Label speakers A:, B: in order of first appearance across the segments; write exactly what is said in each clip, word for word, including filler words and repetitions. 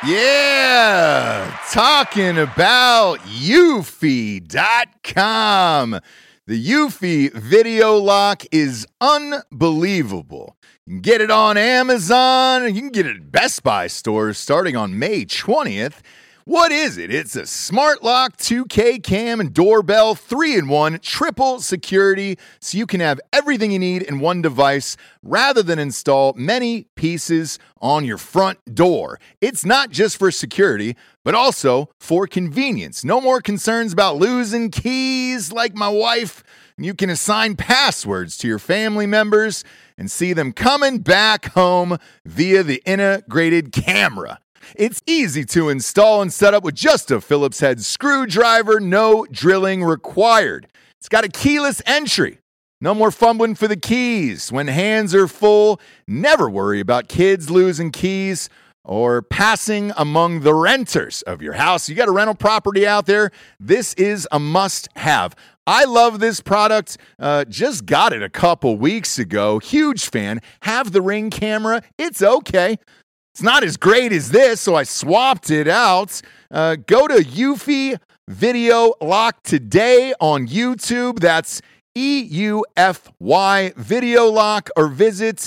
A: Yeah, talking about Eufy dot com. The Eufy video lock is unbelievable. You can get it on Amazon. You can get it at Best Buy stores starting on May twentieth. What is it? It's a smart lock, two K cam, and doorbell, three in one, triple security, so you can have everything you need in one device rather than install many pieces on your front door. It's not just for security, but also for convenience. No more concerns about losing keys like my wife. You can assign passwords to your family members and see them coming back home via the integrated camera. It's easy to install and set up with just a Phillips head screwdriver, no drilling required. It's got a keyless entry. No more fumbling for the keys. When hands are full, never worry about kids losing keys or passing among the renters of your house. You got a rental property out there, this is a must-have. I love this product. Uh, just got it a couple weeks ago. Huge fan. Have the Ring camera. It's okay. It's not as great as this, so I swapped it out. Uh, go to Eufy Video Lock today on YouTube. That's E U F Y Video Lock, or visit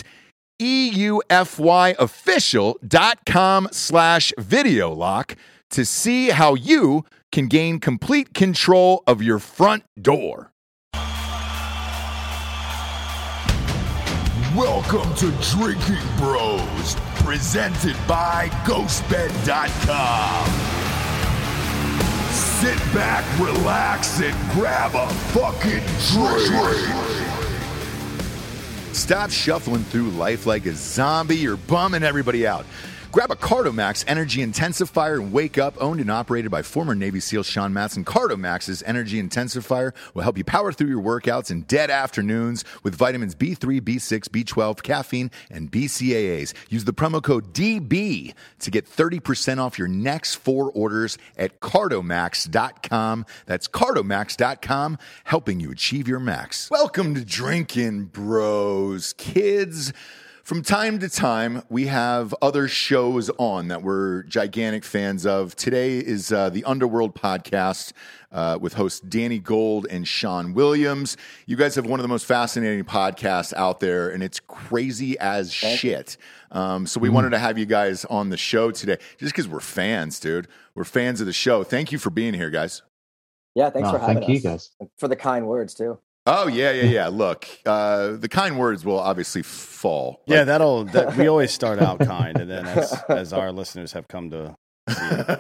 A: eufyofficial.com slash video lock to see how you can gain complete control of your front door.
B: Welcome to Drinking Bros, presented by ghost bed dot com. Sit back, relax, and grab a fucking drink.
A: Stop shuffling through life like a zombie. You're bumming everybody out. Grab a Cardomax Energy Intensifier and wake up. Owned and operated by former Navy SEAL Sean Matson, Cardomax's Energy Intensifier will help you power through your workouts in dead afternoons with vitamins B three, B six, B twelve, caffeine, and B C A As. Use the promo code D B to get thirty percent off your next four orders at Cardomax dot com. That's Cardomax dot com, helping you achieve your max. Welcome to Drinking Bros, kids. From time to time, we have other shows on that we're gigantic fans of. Today is uh, the Underworld podcast uh, with hosts Danny Gold and Sean Williams. You guys have one of the most fascinating podcasts out there, and it's crazy as shit. Um, so we mm-hmm. wanted to have you guys on the show today just because we're fans, dude. We're fans of the show. Thank you for being here, guys.
C: Yeah, thanks
D: oh,
C: for having
D: thank
C: us.
D: you guys.
C: For the kind words, too.
A: Oh, yeah, yeah, yeah. Look, uh, the kind words will obviously fall.
E: Yeah, like, that'll, that, we always start out kind, and then as, as our listeners have come to see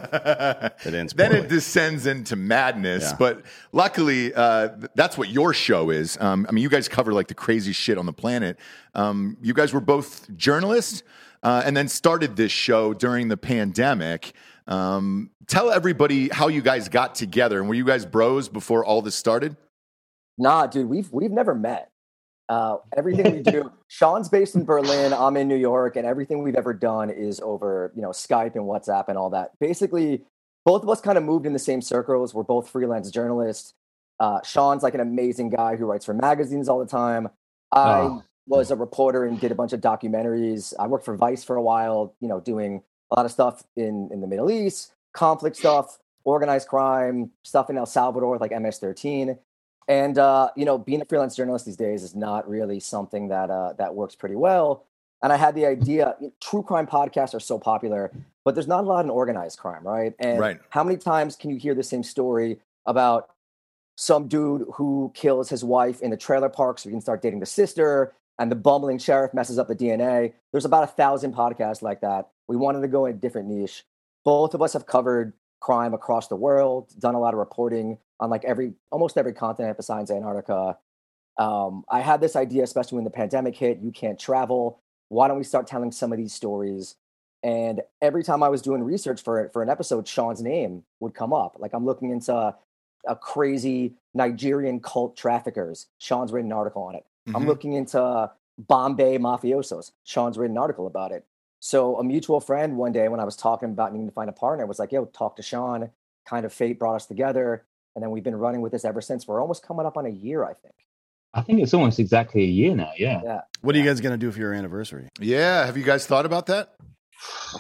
E: it, it ends
A: then
E: poorly.
A: It descends into madness.
E: Yeah.
A: But luckily, uh, that's what your show is. Um, I mean, you guys cover like the crazy shit on the planet. Um, you guys were both journalists uh, and then started this show during the pandemic. Um, tell everybody how you guys got together. And were you guys bros before all this started?
C: Nah, dude, we've we've never met. Uh, everything we do, Sean's based in Berlin, I'm in New York, and everything we've ever done is over, you know, Skype and WhatsApp and all that. Basically, both of us kind of moved in the same circles. We're both freelance journalists. Uh, Sean's like an amazing guy who writes for magazines all the time. I oh. was a reporter and did a bunch of documentaries. I worked for Vice for a while, you know, doing a lot of stuff in, in the Middle East, conflict stuff, organized crime, stuff in El Salvador, like M S thirteen. And, uh, you know, being a freelance journalist these days is not really something that uh, that works pretty well. And I had the idea, you know, true crime podcasts are so popular, but there's not a lot in organized crime, right? And
A: right.
C: how many times can you hear the same story about some dude who kills his wife in the trailer park so he can start dating the sister, and the bumbling sheriff messes up the D N A? There's about a thousand podcasts like that. We wanted to go in a different niche. Both of us have covered crime across the world, done a lot of reporting on like every, almost every continent besides Antarctica. Um, I had this idea, especially when the pandemic hit, you can't travel. Why don't we start telling some of these stories? And every time I was doing research for for an episode, Sean's name would come up. Like I'm looking into a, a crazy Nigerian cult traffickers. Sean's written an article on it. Mm-hmm. I'm looking into Bombay mafiosos. Sean's written an article about it. So a mutual friend one day when I was talking about needing to find a partner was like, yo, talk to Sean. Kind of fate brought us together. And then we've been running with this ever since. We're almost coming up on a year, I think.
D: I think it's almost exactly a year now, yeah.
C: Yeah.
E: What
C: yeah.
E: are you guys going to do for your anniversary?
A: Yeah. Have you guys thought about that?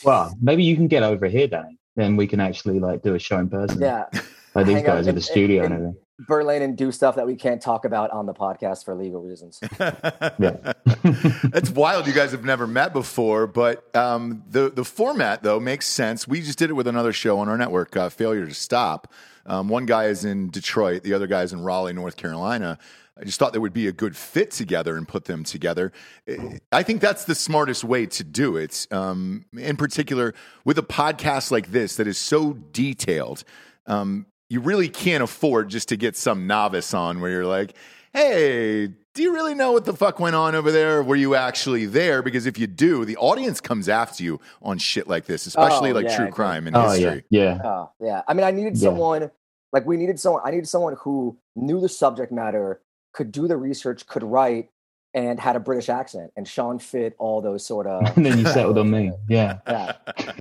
D: Well, maybe you can get over here, Danny. Then we can actually like do a show in person.
C: Yeah.
D: Like these
C: Hang out
D: guys at
C: in-
D: the studio
C: in-
D: and everything.
C: Berlin and do stuff that we can't talk about on the podcast for legal reasons.
D: Yeah.
A: It's wild. You guys have never met before, but um, the the format though makes sense. We just did it with another show on our network, uh, Failure to Stop. Um, one guy is in Detroit, the other guy is in Raleigh, North Carolina. I just thought there would be a good fit together and put them together. I think that's the smartest way to do it. Um, in particular, with a podcast like this that is so detailed. Um, You really can't afford just to get some novice on where you're like, hey, do you really know what the fuck went on over there? Were you actually there? Because if you do, the audience comes after you on shit like this, especially
C: Oh,
A: like
C: yeah,
A: true
C: I agree.
A: crime and
D: Oh
A: history.
D: yeah, yeah.
C: Oh, yeah. I mean, I needed
D: Yeah.
C: someone, like we needed someone, I needed someone who knew the subject matter, could do the research, could write, and had a British accent. And Sean fit all those sort of.
D: And then you settled on me. Yeah.
C: Yeah.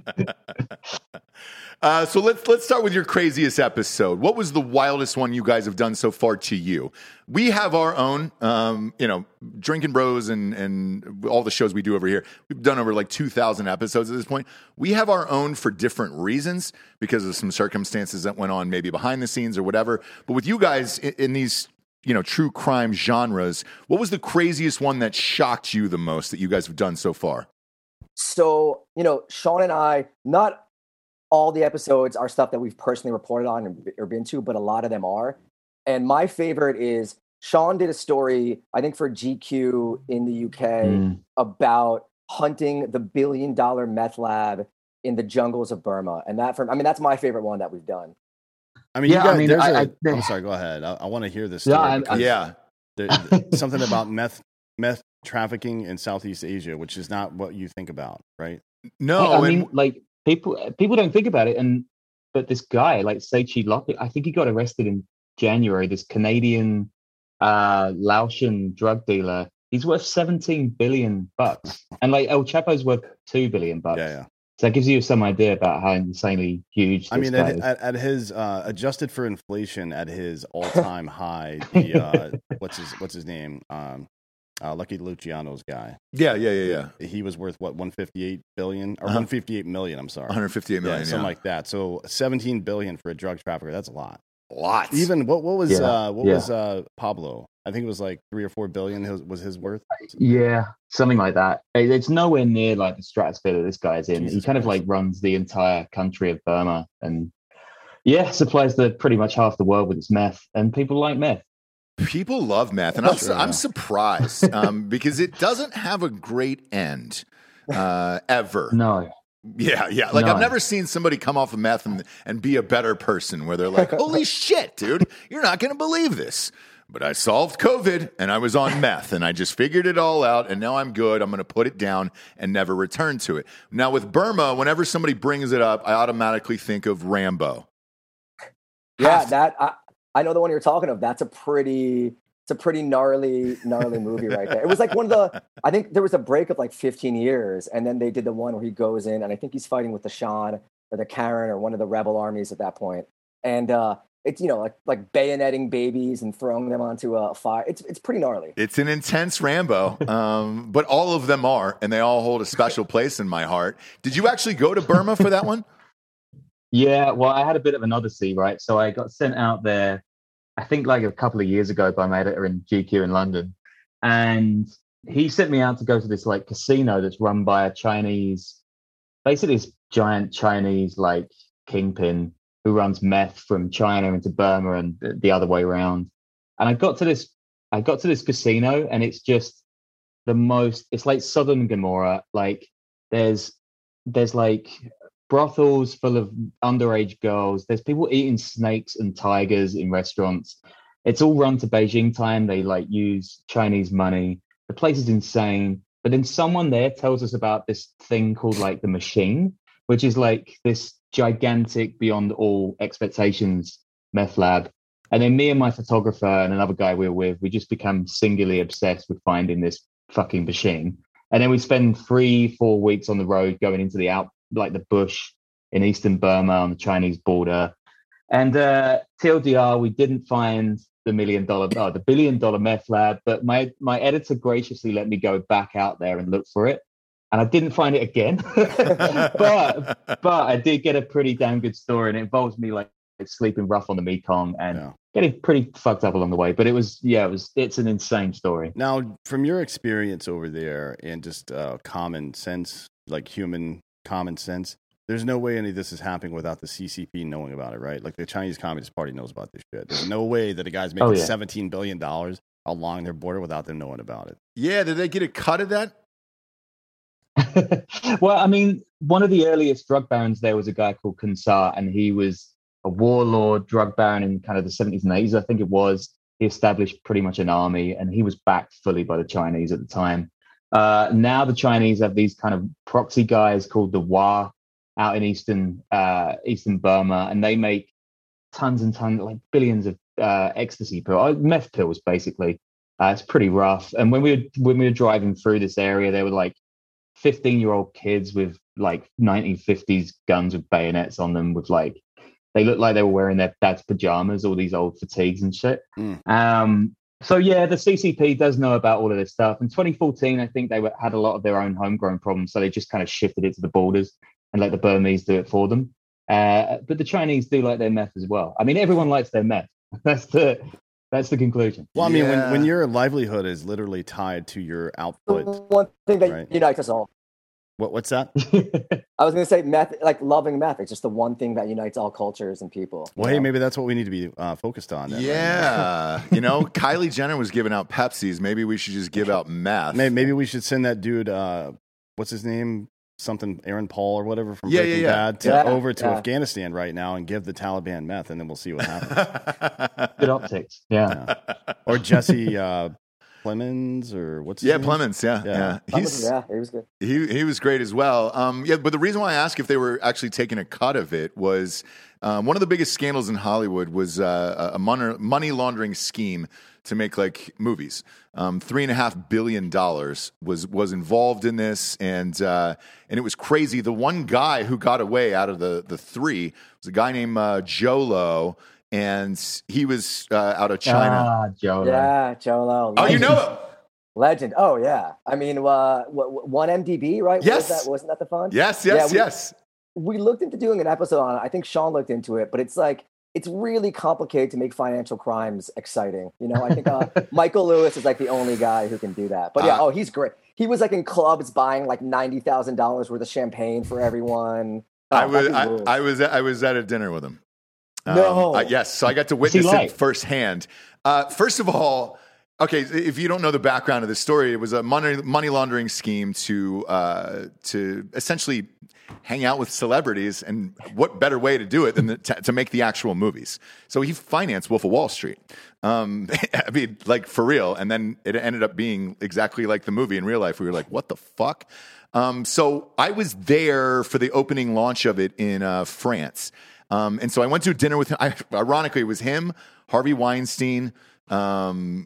A: Uh, so let's let's start with your craziest episode. What was the wildest one you guys have done so far to you? We have our own, um, you know, Drinking Bros and and all the shows we do over here. We've done over like two thousand episodes at this point. We have our own for different reasons because of some circumstances that went on maybe behind the scenes or whatever. But with you guys in, in these, you know, true crime genres, what was the craziest one that shocked you the most that you guys have done so far?
C: So, you know, Sean and I, not all the episodes are stuff that we've personally reported on or, or been to, but a lot of them are. And my favorite is Sean did a story, I think for G Q in the U K,
D: Mm.
C: about hunting the billion dollar meth lab in the jungles of Burma. And that, from, I mean, that's my favorite one that we've done.
E: I mean,
D: Yeah,
E: you got,
D: I mean,
E: there's
D: I-
E: a,
D: I- there-
E: I'm sorry, go ahead. I, I want to hear this
D: Yeah,
E: story.
D: I- I-
E: because
A: Yeah.
E: there- something about meth meth trafficking in Southeast Asia, which is not what you think about, right?
A: No,
D: I, I
A: and-
D: mean, like people people don't think about it, and but this guy, like Seichi Lockett, I think he got arrested in January. This Canadian uh, Laotian drug dealer. He's worth seventeen billion bucks, and like El Chapo's worth two billion bucks.
E: Yeah, yeah.
D: So that gives you some idea about how insanely huge. This
E: I mean,
D: guy
E: at,
D: is.
E: at, at his uh, adjusted for inflation, at his all-time high, the uh, what's his what's his name? Um, uh, Lucky Luciano's guy.
A: yeah, yeah, yeah, yeah.
E: He was worth what one fifty-eight billion or
A: Uh-huh.
E: one fifty-eight million. I'm sorry,
A: one hundred fifty-eight million.
E: yeah,
A: Yeah,
E: something like that. So seventeen billion for a drug trafficker. That's a lot.
A: Lots.
E: Even what what was
D: Yeah,
E: uh, what
D: yeah.
E: was uh, Pablo? I think it was like three or four billion. His, was his worth?
D: Yeah, something like that. It- It's nowhere near like the stratosphere that this guy's in.
E: Jesus
D: he kind of
E: Christ.
D: like runs the entire country of Burma, and yeah, supplies the pretty much half the world with its meth, and people like meth.
A: People love meth, and I'm,
E: Sure.
A: I'm surprised um, because it doesn't have a great end uh, ever.
D: No,
A: Yeah, yeah. Like
D: No.
A: I've never seen somebody come off of meth and, and be a better person where they're like, holy shit, dude, you're not going to believe this. But I solved COVID and I was on meth and I just figured it all out and now I'm good. I'm going to put it down and never return to it. Now with Burma, whenever somebody brings it up, I automatically think of Rambo.
C: Yeah,
A: Half-
C: that I, I know the one you're talking of. That's a pretty, it's a pretty gnarly, gnarly movie right there. It was like one of the. I think there was a break of like fifteen years, and then they did the one where he goes in, and I think he's fighting with the Shan or the Karen or one of the rebel armies at that point, and uh, it's you know like like bayoneting babies and throwing them onto a fire. It's it's pretty gnarly.
A: It's an intense Rambo, um, but all of them are, and they all hold a special place in my heart. Did you actually go to Burma for that one?
D: yeah. Well, I had a bit of an odyssey, right? So I got sent out there, I think like a couple of years ago by my editor in G Q in London, and he sent me out to go to this like casino that's run by a Chinese, basically this giant Chinese like kingpin who runs meth from China into Burma and the, the other way around. And I got to this, I got to this casino, and it's just the most. It's like Sodom and Gomorrah. Like there's, there's like brothels full of underage girls. There's people eating snakes and tigers in restaurants. It's all run to Beijing time. They like use Chinese money. The place is insane. But then someone there tells us about this thing called like the Machine, which is like this gigantic, beyond all expectations meth lab. And then me and my photographer and another guy we were with, we just become singularly obsessed with finding this fucking machine. And then we spend three, four weeks on the road going into the out, like the bush in eastern Burma on the Chinese border. And uh, T L D R, we didn't find the million dollar, oh, the billion dollar meth lab, but my my editor graciously let me go back out there and look for it. and I didn't find it again. but but I did get a pretty damn good story, and it involves me like sleeping rough on the Mekong and
E: Yeah.
D: getting pretty fucked up along the way. But it was yeah, it was it's an insane story.
E: Now, from your experience over there and just uh, common sense, like human common sense, there's no way any of this is happening without the C C P knowing about it, right? Like the Chinese Communist Party knows about this shit. There's no way that a guy's making
D: Oh, yeah.
E: seventeen billion dollars along their border without them knowing about it.
A: Yeah, did they get a cut of that?
D: Well, I mean, one of the earliest drug barons there was a guy called Kansar, and he was a warlord drug baron in kind of the seventies and eighties, I think it was. He established pretty much an army, and he was backed fully by the Chinese at the time. Uh, now the Chinese have these kind of proxy guys called the Wa out in eastern uh, eastern Burma, and they make tons and tons, like billions of uh, ecstasy pills, meth pills, basically. Uh, it's pretty rough. And when we were when we were driving through this area, there were like fifteen-year-old kids with like nineteen fifties guns with bayonets on them, with like they looked like they were wearing their dad's pajamas, all these old fatigues and shit.
E: Mm.
D: Um, so yeah, the C C P does know about all of this stuff. In twenty fourteen, I think they were, had a lot of their own homegrown problems, so they just kind of shifted it to the borders and let the Burmese do it for them. Uh, but the Chinese do like their meth as well. I mean, everyone likes their meth. That's the that's the conclusion.
E: Well, I mean,
A: Yeah.
E: when, when your livelihood is literally tied to your
C: The
E: output,
C: one thing that
E: Right.
C: unites us all.
E: what what's that?
C: I was going to say meth, like loving meth. It's just the one thing that unites all cultures and people.
E: Well,
C: you
E: hey,
C: know?
E: maybe that's what we need to be uh, focused on. Then, right?
A: Yeah. You know, Kylie Jenner was giving out Pepsis. Maybe we should just give out meth.
E: Maybe, maybe we should send that dude, uh, what's his name? Something Aaron Paul or whatever from
A: Yeah, yeah,
E: Breaking
A: yeah.
E: Bad to
C: Yeah,
E: over to
C: yeah.
E: Afghanistan right now and give the Taliban meth, and then we'll see what happens.
D: Good optics. Yeah.
E: Or Jesse uh, Plemons, or what's his
A: Yeah,
E: name?
A: Plemons. Yeah,
E: Yeah.
A: yeah.
C: That
A: He's
C: was- yeah, it was good.
A: he he was great as well. Um, yeah, but the reason why I asked if they were actually taking a cut of it was um, one of the biggest scandals in Hollywood was uh, a money money laundering scheme to make like movies. Um, three and a half billion dollars was was involved in this, and uh, and it was crazy. The one guy who got away out of the the three was a guy named uh, Jolo, and he was uh, out of China.
D: Ah, Joe.
C: Yeah, Jolo.
A: oh, you know him?
C: Legend. Oh, yeah. I mean, uh, what, one M D B, right?
A: Yes.
C: Was that, wasn't that the fund?
A: Yes, yes,
C: Yeah, we-
A: yes.
C: We looked into doing an episode on it. I think Sean looked into it, but it's like, it's really complicated to make financial crimes exciting. You know, I think uh, Michael Lewis is like the only guy who can do that. But yeah,
A: Uh,
C: oh, he's great. He was like in clubs buying like ninety thousand dollars worth of champagne for everyone. Oh,
A: I was
C: that
A: I,
C: dude rules.
A: I was I was at a dinner with him. Um,
C: No.
A: uh, yes, so I got to
D: What's he
A: witness it
D: like?
A: firsthand. Uh, first of all, okay, if you don't know the background of the story, it was a money money laundering scheme to uh, to essentially hang out with celebrities, and what better way to do it than the, to, to make the actual movies? So he financed Wolf of Wall Street. Um, I mean, like for real. And then it ended up being exactly like the movie in real life. We were like, what the fuck? Um, so I was there for the opening launch of it in uh, France. Um, and so I went to a dinner with him. I, ironically, it was him, Harvey Weinstein. Um,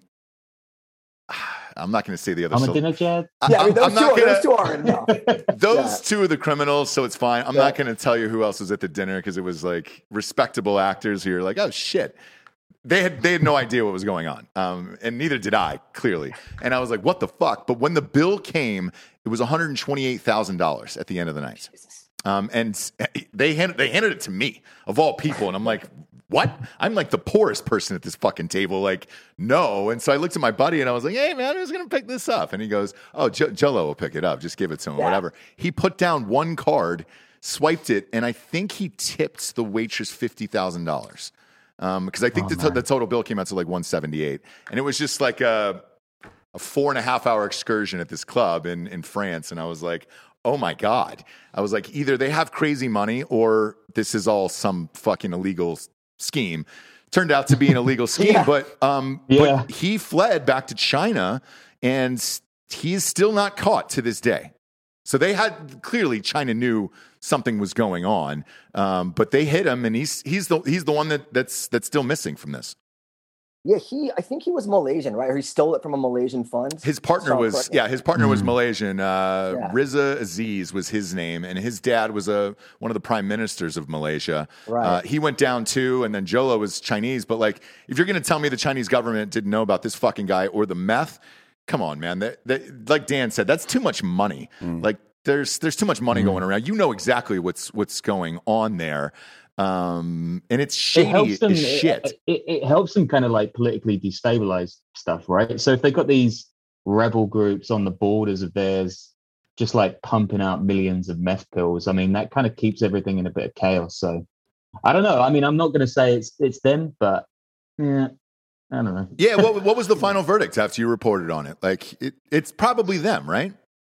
A: I'm not going to say the other.
D: I'm a
A: so-
D: dinner jet.
C: Yeah, I mean, those,
A: I'm
C: two,
A: not
C: are,
A: gonna-
C: those two are enough.
A: Those
C: Yeah.
A: two are the criminals, so it's fine. I'm
C: Yeah.
A: not going to tell you who else was at the dinner because it was like respectable actors who are like, oh shit. They had they had no idea what was going on, um, and neither did I, clearly. And I was like, what the fuck? But when the bill came, it was one hundred twenty-eight thousand dollars at the end of the night. Um, and they handed, they handed it to me, of all people. And I'm like, what? I'm like the poorest person at this fucking table. Like, no. And so I looked at my buddy and I was like, hey, man, who's going to pick this up? And he goes, oh, J- Jello will pick it up. Just give it to him,
C: Yeah.
A: whatever. He put down one card, swiped it, and I think he tipped the waitress fifty thousand dollars. Um, because I think
D: Oh,
A: the, to-
D: man.
A: the total bill came out to like one seventy-eight. And it was just like a, a four and a half hour excursion at this club in, in France. And I was like, oh my God. I was like, either they have crazy money or this is all some fucking illegal s- scheme. Turned out to be an illegal scheme,
C: Yeah.
A: but um,
D: Yeah.
A: but he fled back to China, and he's still not caught to this day. So they had clearly China knew something was going on, um, but they hit him, and he's he's the he's the one that that's that's still missing from this.
C: Yeah, he. I think he was Malaysian, right? Or he stole it from a Malaysian fund.
A: His partner
C: So,
A: was
C: correct me.
A: yeah, his partner was
D: Mm.
A: Malaysian. Uh,
C: Yeah.
A: Riza Aziz was his name, and his dad was a one of the prime ministers of Malaysia.
C: Right.
A: Uh, he went down too, and then Jolo was Chinese. But like, if you're going to tell me the Chinese government didn't know about this fucking guy or the meth, come on, man. That, that, like Dan said, that's too much money. Like, there's there's too much money mm. going around. You know exactly what's what's going on there. Um, and it's shady
D: it helps them,
A: as shit.
D: It, it, it helps them kind of like politically destabilize stuff, right? So if they've got these rebel groups on the borders of theirs, just like pumping out millions of meth pills, I mean, that kind of keeps everything in a bit of chaos. So I don't know. I mean, I'm not going to say it's it's them, but yeah, I don't know.
A: Yeah, what what was the final verdict after you reported on it? Like, it, it's probably them, right?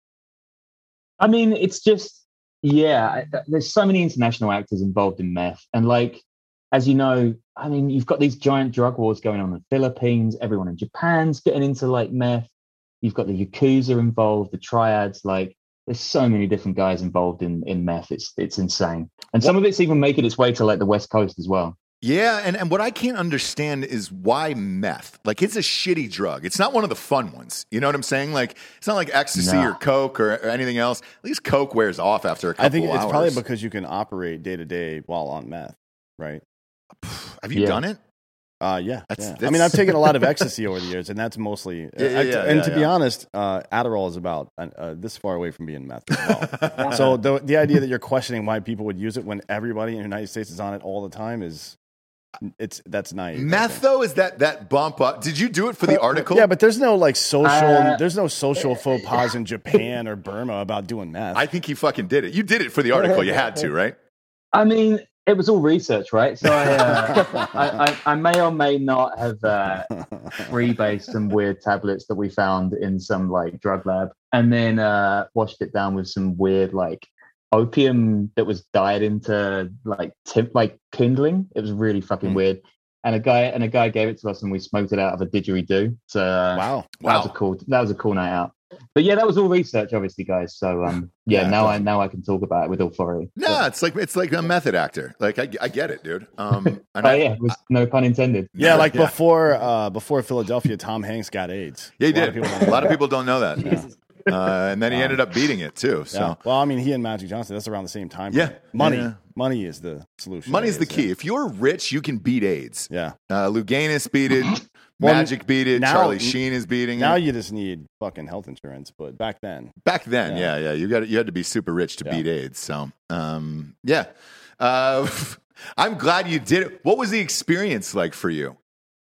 D: I mean, it's just. Yeah, there's so many international actors involved in meth. And like, as you know, I mean, you've got these giant drug wars going on in the Philippines. Everyone in Japan's getting into like meth. You've got the Yakuza involved, the triads. Like, there's so many different guys involved in, in meth. It's it's insane. And some of it's even making its way to like the West Coast as well.
A: Yeah, and, and what I can't understand is why meth? Like, it's a shitty drug. It's not one of the fun ones. You know what I'm saying? Like, it's not like ecstasy
D: no.
A: or coke or, or anything else. At least coke wears off after a couple
E: I think
A: hours.
E: it's probably because you can operate day to day while on meth, right?
A: Have you
D: yeah.
A: done it?
E: Uh, yeah,
A: That's,
E: yeah.
A: that's...
E: I mean, I've taken a lot of ecstasy over the years, and that's mostly.
A: Yeah, yeah,
E: I,
A: yeah,
E: and
A: yeah,
E: to
A: yeah.
E: be honest, uh, Adderall is about uh, this far away from being meth as well. So the the idea that you're questioning why people would use it when everybody in the United States is on it all the time is. It's that's naive.
A: Meth though is that that bump up. Did you do it for the article?
E: Yeah, but there's no like social.
D: Uh,
E: there's no social faux pas in Japan or Burma about doing meth.
A: I think he fucking did it. You did it for the article. You had to, right?
D: I mean, it was all research, right? So I, uh, I, I, I may or may not have uh, freebased some weird tablets that we found in some like drug lab, and then uh, washed it down with some weird like opium that was dyed into like tip like kindling. It was really fucking mm. weird. And a guy and a guy gave it to us, and we smoked it out of a didgeridoo. So uh,
E: wow,
A: wow,
D: that was a cool that was a cool night out. But yeah, that was all research, obviously, guys. So um, yeah, yeah, now I now I can talk about it with authority.
A: No, yeah. it's like it's like a method actor. Like I, I get it, dude. Um, and
D: oh
A: I,
D: yeah, it was, no pun intended.
E: Yeah, like
A: yeah.
E: before uh, before Philadelphia, Tom Hanks got AIDS.
A: Yeah, he
E: a
A: did.
E: Lot
A: a lot of people don't know that.
E: Yeah.
A: Uh, and then he ended up beating it too. So,
E: yeah. Well, I mean, he and Magic Johnson, that's around the same time.
A: Yeah,
E: money,
A: yeah.
E: money is the solution.
A: Money is the
E: AIDS,
A: key.
E: yeah.
A: If you're rich, you can beat AIDS.
E: Yeah,
A: uh, Lou Gaines beat it.
E: Well,
A: Magic beat it.
E: now-
A: Charlie Sheen is beating
E: now
A: it.
E: you just need fucking health insurance, but back then,
A: Back then, yeah,
E: Yeah.
A: yeah, you got you had to be super rich to
E: Yeah.
A: beat AIDS. So, um, yeah, uh, I'm glad you did it. What was the experience like for you?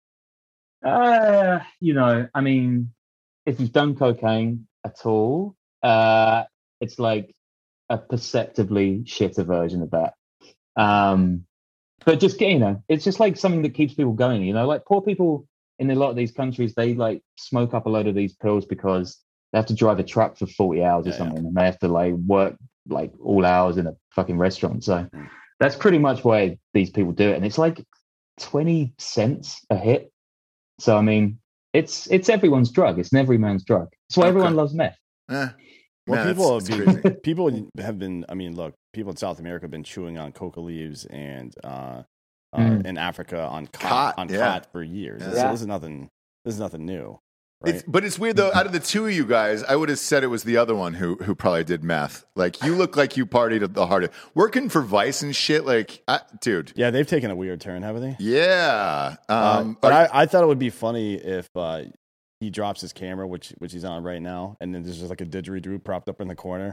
D: Uh, you know, I mean, if you've done cocaine at all, uh, it's like a perceptibly shitter version of that. Um, but just you know, it's just like something that keeps people going. You know, like poor people in a lot of these countries, they like smoke up a load of these pills because they have to drive a truck for forty hours or
E: Yeah,
D: something, and they have to like work like all hours in a fucking restaurant. So that's pretty much why these people do it, and it's like twenty cents a hit. So I mean, it's it's everyone's drug. It's an every man's drug. That's why
A: Okay.
D: everyone loves meth.
A: Eh,
E: well,
A: man,
E: people
A: that's-
E: have
A: that's
E: been,
A: crazy.
E: people have been. I mean, look, people in South America have been chewing on coca leaves, and uh, uh,
D: Mm.
E: in Africa on cot,
A: Cot,
E: on
A: yeah.
E: cot for years.
A: Yeah.
E: So
C: Yeah.
E: this is nothing. This is nothing new, right?
A: It's, but it's weird though. Out of the two of you guys, I would have said it was the other one who who probably did meth. Like you look like you partied at the hardest. Working for Vice and shit. Like, I, dude.
E: yeah, they've taken a weird turn, haven't they?
A: Yeah. Um,
E: Uh, but
A: are-
E: I, I thought it would be funny if uh, he drops his camera, which which he's on right now, and then there's just like a didgeridoo propped up in the corner,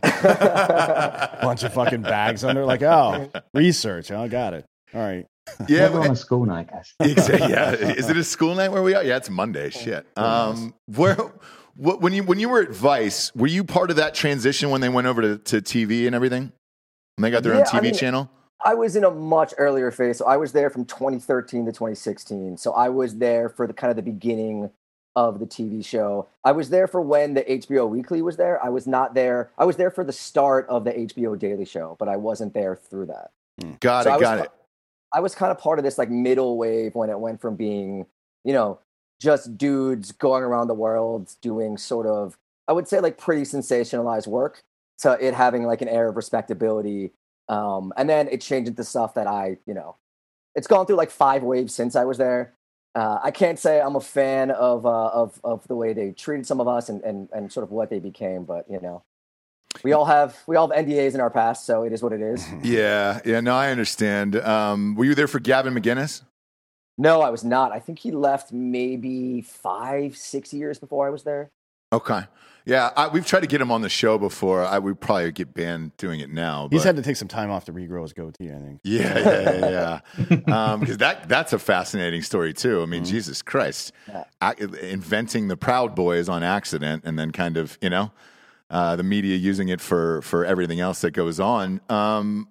E: bunch of fucking bags under, like, oh, research, oh, got it, all right.
A: yeah.
D: Never
A: but-
D: on a school night, guys.
A: Exactly. Yeah. Is it a school night where we are? Yeah, it's Monday. Shit. Um, where, what, when you when you were at Vice, were you part of that transition when they went over to, to T V and everything? When they got their
C: Yeah,
A: own T V
C: I mean-
A: channel?
C: I was in a much earlier phase. So I was there from twenty thirteen to twenty sixteen. So I was there for the kind of the beginning of the T V show. I was there for when the H B O Weekly was there. I was not there. I was there for the start of the H B O Daily Show, but I wasn't there through that.
A: Got
C: So I
A: it.
C: was
A: Got
C: ki-
A: it.
C: I was kind of part of this like middle wave when it went from being, you know, just dudes going around the world doing sort of, I would say like pretty sensationalized work to it having like an air of respectability. Um, and then it changed into stuff that I, you know, it's gone through like five waves since I was there. Uh, I can't say I'm a fan of, uh, of, of the way they treated some of us and, and, and sort of what they became, but you know, we all have, we all have N D As in our past, so it is what it is.
A: Yeah. Yeah. No, I understand. Um, were you there for Gavin McGinnis?
C: No, I was not. I think he left maybe five, six years before I was there.
A: Okay. Yeah, I, we've tried to get him on the show before. I would probably get banned doing it now.
E: He's
A: but-
E: had to take some time off to regrow his goatee, I think.
A: Yeah, yeah, yeah. yeah. um, because that that's a fascinating story too. I mean,
E: Mm-hmm.
A: Jesus Christ,
C: Yeah.
A: A- inventing the Proud Boys on accident, and then kind of you know, uh, the media using it for for everything else that goes on. Um,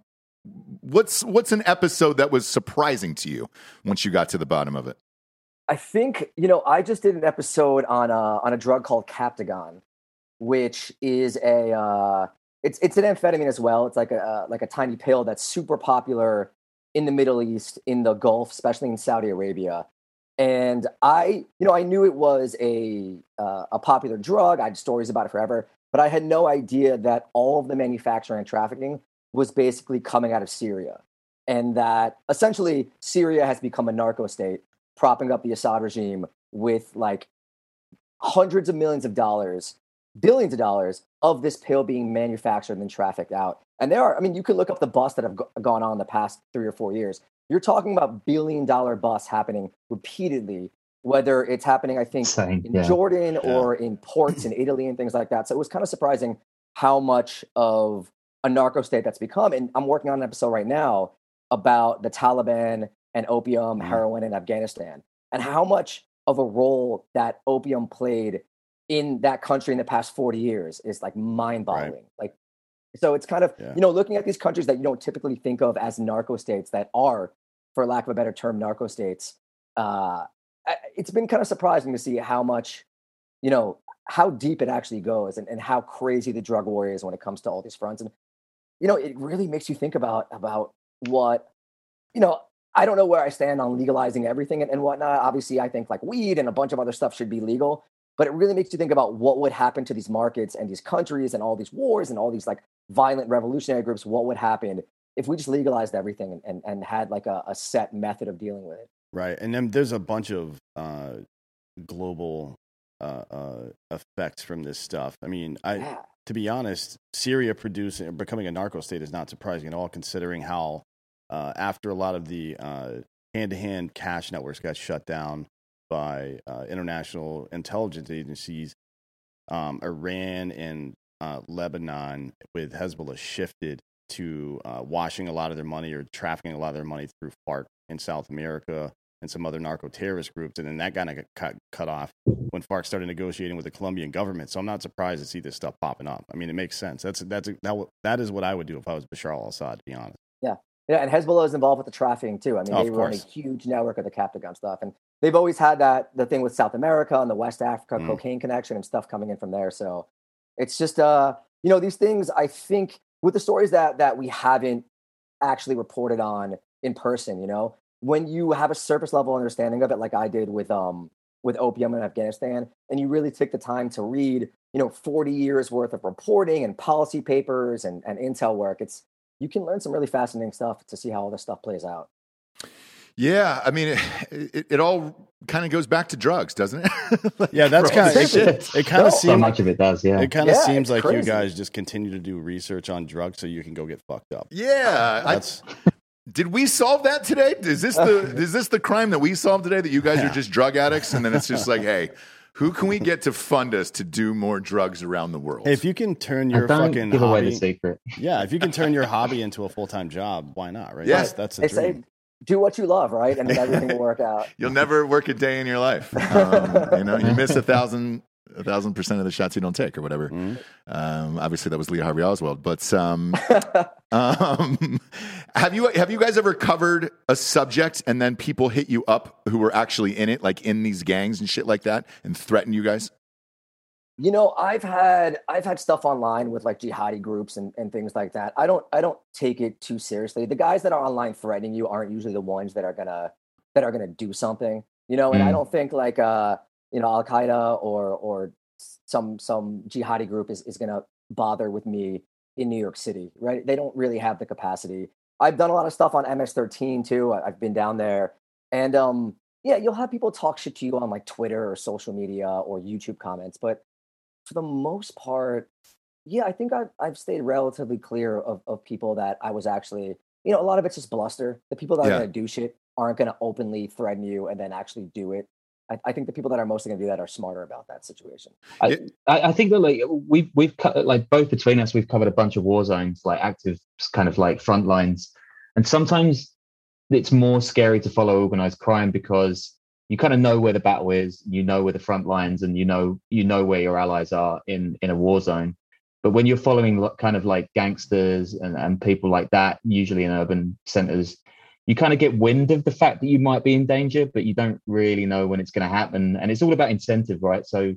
A: what's what's an episode that was surprising to you once you got to the bottom of it?
C: I think you know. I just did an episode on a on a drug called Captagon, which is a uh, it's it's an amphetamine as well. It's like a uh, like a tiny pill that's super popular in the Middle East, in the Gulf, especially in Saudi Arabia. And I, you know, I knew it was a uh, a popular drug. I had stories about it forever, but I had no idea that all of the manufacturing and trafficking was basically coming out of Syria, and that essentially Syria has become a narco state, propping up the Assad regime with like hundreds of millions of dollars, billions of dollars of this pill being manufactured and trafficked out. And there are, I mean, you can look up the busts that have go- gone on in the past three or four years. You're talking about billion dollar busts happening repeatedly, whether it's happening, I think,
D: Insane,
C: in
D: yeah.
C: Jordan or in ports in Italy and things like that. So it was kind of surprising how much of a narco state that's become. And I'm working on an episode right now about the Taliban and opium,
E: Mhm.
C: heroin in Afghanistan, and how much of a role that opium played in that country in the past forty years is like mind-boggling. Like, so it's kind of,
E: Yeah.
C: you know, looking at these countries that you don't typically think of as narco states that are, for lack of a better term, narco states. Uh, I- it's been kind of surprising to see how much, you know, how deep it actually goes, and, and how crazy the drug war is when it comes to all these fronts. And, you know, it really makes you think about, about what, you know, I don't know where I stand on legalizing everything and, and whatnot. Obviously, I think like weed and a bunch of other stuff should be legal, but it really makes you think about what would happen to these markets and these countries and all these wars and all these like violent revolutionary groups. What would happen if we just legalized everything and, and, and had like a, a set method of dealing with it?
E: Right. And then there's a bunch of uh, global uh, uh, effects from this stuff. I mean, I
C: Yeah.
E: to be honest, Syria producing becoming a narco state is not surprising at all, considering how uh, after a lot of the uh, hand-to-hand cash networks got shut down by uh, international intelligence agencies, um, Iran and uh, Lebanon with Hezbollah shifted to uh, washing a lot of their money or trafficking a lot of their money through FARC in South America and some other narco-terrorist groups. And then that kind of got cut, cut off when FARC started negotiating with the Colombian government. So I'm not surprised to see this stuff popping up. I mean, it makes sense. That's that's that, w- that is what I would do if I was Bashar al-Assad, to be honest.
C: Yeah, and Hezbollah is involved with the trafficking too. I mean,
E: Oh,
C: they
E: of
C: run a
E: course.
C: huge network of the Captagon stuff, and they've always had that the thing with South America and the West Africa
E: Mm.
C: cocaine connection and stuff coming in from there. So it's just uh, you know, these things. I think with the stories that that we haven't actually reported on in person, you know, when you have a surface level understanding of it, like I did with um with opium in Afghanistan, and you really take the time to read, you know, forty years worth of reporting and policy papers and, and intel work, it's you can learn some really fascinating stuff to see how all this stuff plays out.
A: Yeah, I mean, it, it, it all kind of goes back to drugs, doesn't it? Like,
E: Yeah, that's
A: bro,
E: kind of it. It kind
C: No,
E: of
D: So
E: seems
D: much of it does, yeah.
E: it kind of
C: Yeah,
E: seems
C: it's
E: like you
C: crazy.
E: guys just continue to do research on drugs so you can go get fucked up.
A: Yeah, I,
E: That's
A: did we solve that today? Is this the is this the crime that we solved today? That you guys
E: Yeah.
A: are just drug addicts, and then it's just like, hey, who can we get to fund us to do more drugs around the world?
E: Hey, if you can turn
D: And
E: your
D: don't
E: fucking
D: give away
E: hobby,
D: the secret.
E: yeah, if you can turn your hobby into a full time job, why not? Right?
A: Yeah.
E: That's, that's
C: They
E: the dream.
C: say do what you love, right? And then everything will work out.
A: You'll never work a day in your life. Um, you know, you miss a thousand a thousand percent of the shots you don't take, or whatever.
E: Mhm.
A: Um, obviously, that was Lee Harvey Oswald. But um, um, have you have you guys ever covered a subject and then people hit you up who were actually in it, like in these gangs and shit like that, and threaten you guys?
C: You know, I've had I've had stuff online with like jihadi groups and, and things like that. I don't I don't take it too seriously. The guys that are online threatening you aren't usually the ones that are gonna that are gonna do something. You know, and I
D: Mm.
C: don't think like uh you know Al Qaeda or or some some jihadi group is, is gonna bother with me in New York City, right? They don't really have the capacity. I've done a lot of stuff on M S thirteen too. I- I've been down there, and um yeah, you'll have people talk shit to you on like Twitter or social media or YouTube comments, but for the most part, yeah, I think I've, I've stayed relatively clear of, of people that I was actually, you know, a lot of it's just bluster. The people that
A: Yeah.
C: are going to do shit aren't going to openly threaten you and then actually do it. I, I think the people that are mostly going to do that are smarter about that situation.
D: I, I think that like we've we've cut like both between us, we've covered a bunch of war zones, like active kind of like front lines, and sometimes it's more scary to follow organized crime because you kind of know where the battle is, you know where the front lines, and you know you know where your allies are in in a war zone. But when you're following kind of like gangsters and, and people like that, usually in urban centers, you kind of get wind of the fact that you might be in danger, but you don't really know when it's going to happen. And it's all about incentive, right? So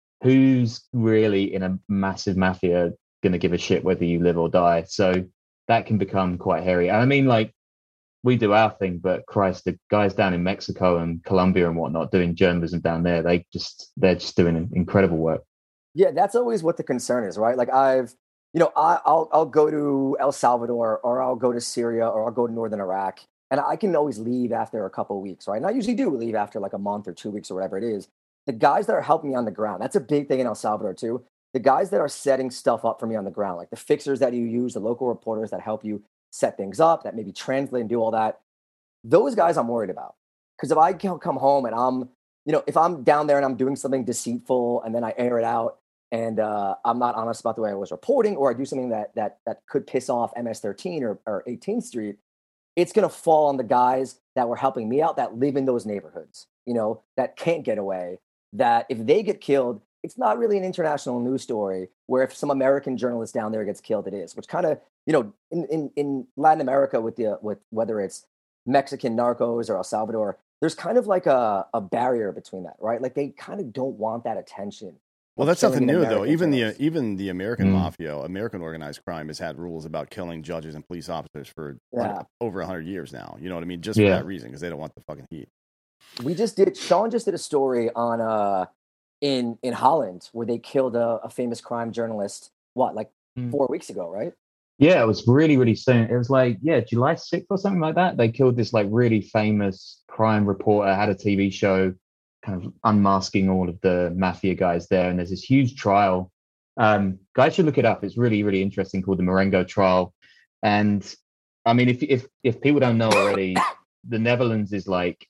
D: who's really in a massive mafia going to give a shit whether you live or die? So that can become quite hairy. And I mean, like, we do our thing, but Christ, the guys down in Mexico and Colombia and whatnot doing journalism down there, they just, they're just doing incredible work.
C: Yeah, that's always what the concern is, right? Like I've, you know, I, I'll I'll go to El Salvador, or I'll go to Syria, or I'll go to northern Iraq, and I can always leave after a couple of weeks, right? And I usually do leave after like a month or two weeks or whatever it is. The guys that are helping me on the ground, that's a big thing in El Salvador too. The guys that are setting stuff up for me on the ground, like the fixers that you use, the local reporters that help you set things up, that maybe translate and do all that, those guys I'm worried about. Because if I can come home and I'm, you know, if I'm down there and I'm doing something deceitful and then I air it out, and uh, I'm not honest about the way I was reporting, or I do something that that that could piss off M S thirteen or, or eighteenth Street, it's going to fall on the guys that were helping me out, that live in those neighborhoods, you know, that can't get away, that if they get killed, it's not really an international news story, where if some American journalist down there gets killed, it is, which kind of, you know, in, in, in Latin America with the with whether it's Mexican narcos or El Salvador, there's kind of like a, a barrier between that, right? Like they kind of don't want that attention.
E: Well, that's nothing new,
C: American
E: though. Even
C: journalists.
E: the even the American
D: Mm.
E: mafia, American organized crime, has had rules about killing judges and police officers for
C: Yeah.
E: over a hundred years now. You know what I mean? Just
D: Yeah.
E: for that reason, because they don't want the fucking heat.
C: We just did. Sean just did a story on uh in in Holland where they killed a, a famous crime journalist. What, like
D: Mm.
C: four weeks ago, right?
D: Yeah, it was really, really soon. It was like, yeah, July sixth or something like that. They killed this like really famous crime reporter, had a T V show, kind of unmasking all of the mafia guys there. And there's this huge trial. Um, guys should look it up. It's really, really interesting, called the Marengo trial. And I mean, if if if people don't know already, the Netherlands is like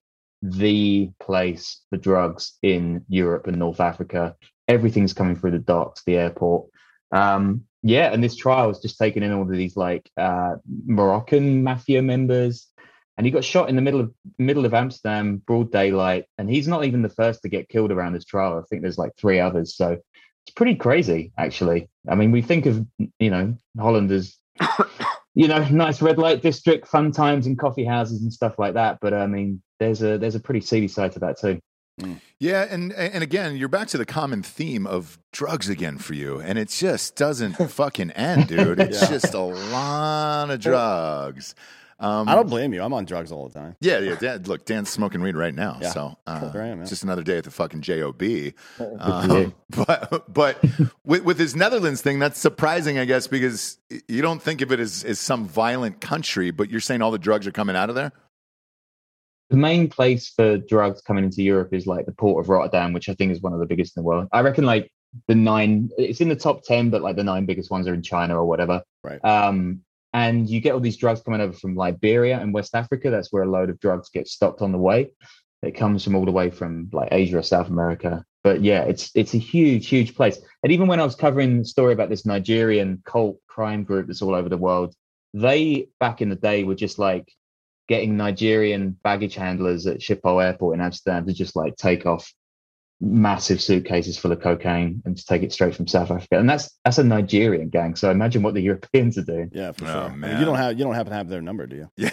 D: the place for drugs in Europe and North Africa. Everything's coming through the docks, the airport. Um, yeah, and this trial was just taking in all of these like uh, Moroccan mafia members, and he got shot in the middle of middle of Amsterdam, broad daylight. And he's not even the first to get killed around this trial. I think there's like three others. So it's pretty crazy, actually. I mean, we think of, you know, Holland as, you know, nice red light district, fun times and coffee houses and stuff like that. But I mean, there's a there's a pretty seedy side to that too.
A: Yeah, and and again, you're back to the common theme of drugs again for you, and it just doesn't fucking end, dude. It's
E: Yeah.
A: just a lot of drugs. Um,
E: I don't blame you. I'm on drugs all the time.
A: Yeah, yeah. Dan, look, Dan's smoking weed right now,
E: Yeah.
A: so uh,
E: There I am,
A: it's
E: yeah.
A: just another day at the fucking J O B.
D: for you.
A: Um, but but with, with his Netherlands thing, that's surprising, I guess, because you don't think of it as, as some violent country, but you're saying all the drugs are coming out of there?
D: The main place for drugs coming into Europe is like the port of Rotterdam, which I think is one of the biggest in the world. I reckon like the nine, it's in the top ten, but like the nine biggest ones are in China or whatever.
E: Right.
D: Um, and you get all these drugs coming over from Liberia and West Africa. That's where a load of drugs get stopped on the way. It comes from all the way from like Asia or South America. But yeah, it's it's a huge, huge place. And even when I was covering the story about this Nigerian cult crime group that's all over the world, they back in the day were just like getting Nigerian baggage handlers at Schiphol Airport in Amsterdam to just like take off massive suitcases full of cocaine and just take it straight from South Africa. And that's that's a Nigerian gang. So imagine what the Europeans are doing.
E: Yeah, for
A: Oh,
E: sure. I mean,
A: man.
E: you don't have you don't happen to have their number, do you?
A: Yeah.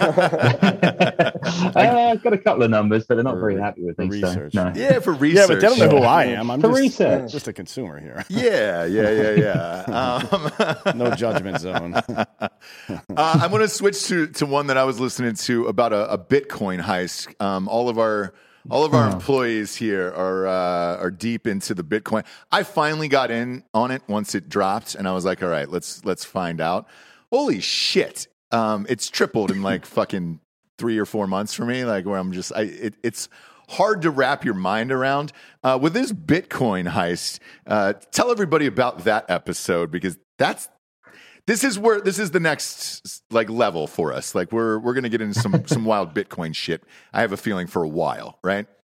D: uh, I've got a couple of numbers, but they're not
E: For
D: very
E: re-
D: happy with
E: for
D: me. So,
E: research.
D: no.
A: yeah, for
E: Yeah,
A: research.
E: but they don't know who I am. I'm
D: For
E: just,
D: research.
E: just a consumer here.
A: Yeah, yeah, yeah, yeah. Um,
E: No judgment zone.
A: uh, I'm going to switch to, to one that I was listening to about a, a Bitcoin heist. Um, all of our all of our employees here are uh, are deep into the Bitcoin. I finally got in on it once it dropped, and I was like, all right, let's let's find out. Holy shit! Um, it's tripled in like fucking three or four months for me. Like where I'm just, I it, it's hard to wrap your mind around. Uh, with this Bitcoin heist, uh, tell everybody about that episode, because that's. This is where this is the next like level for us. Like we're we're gonna get into some some wild Bitcoin shit. I have a feeling for a while, right?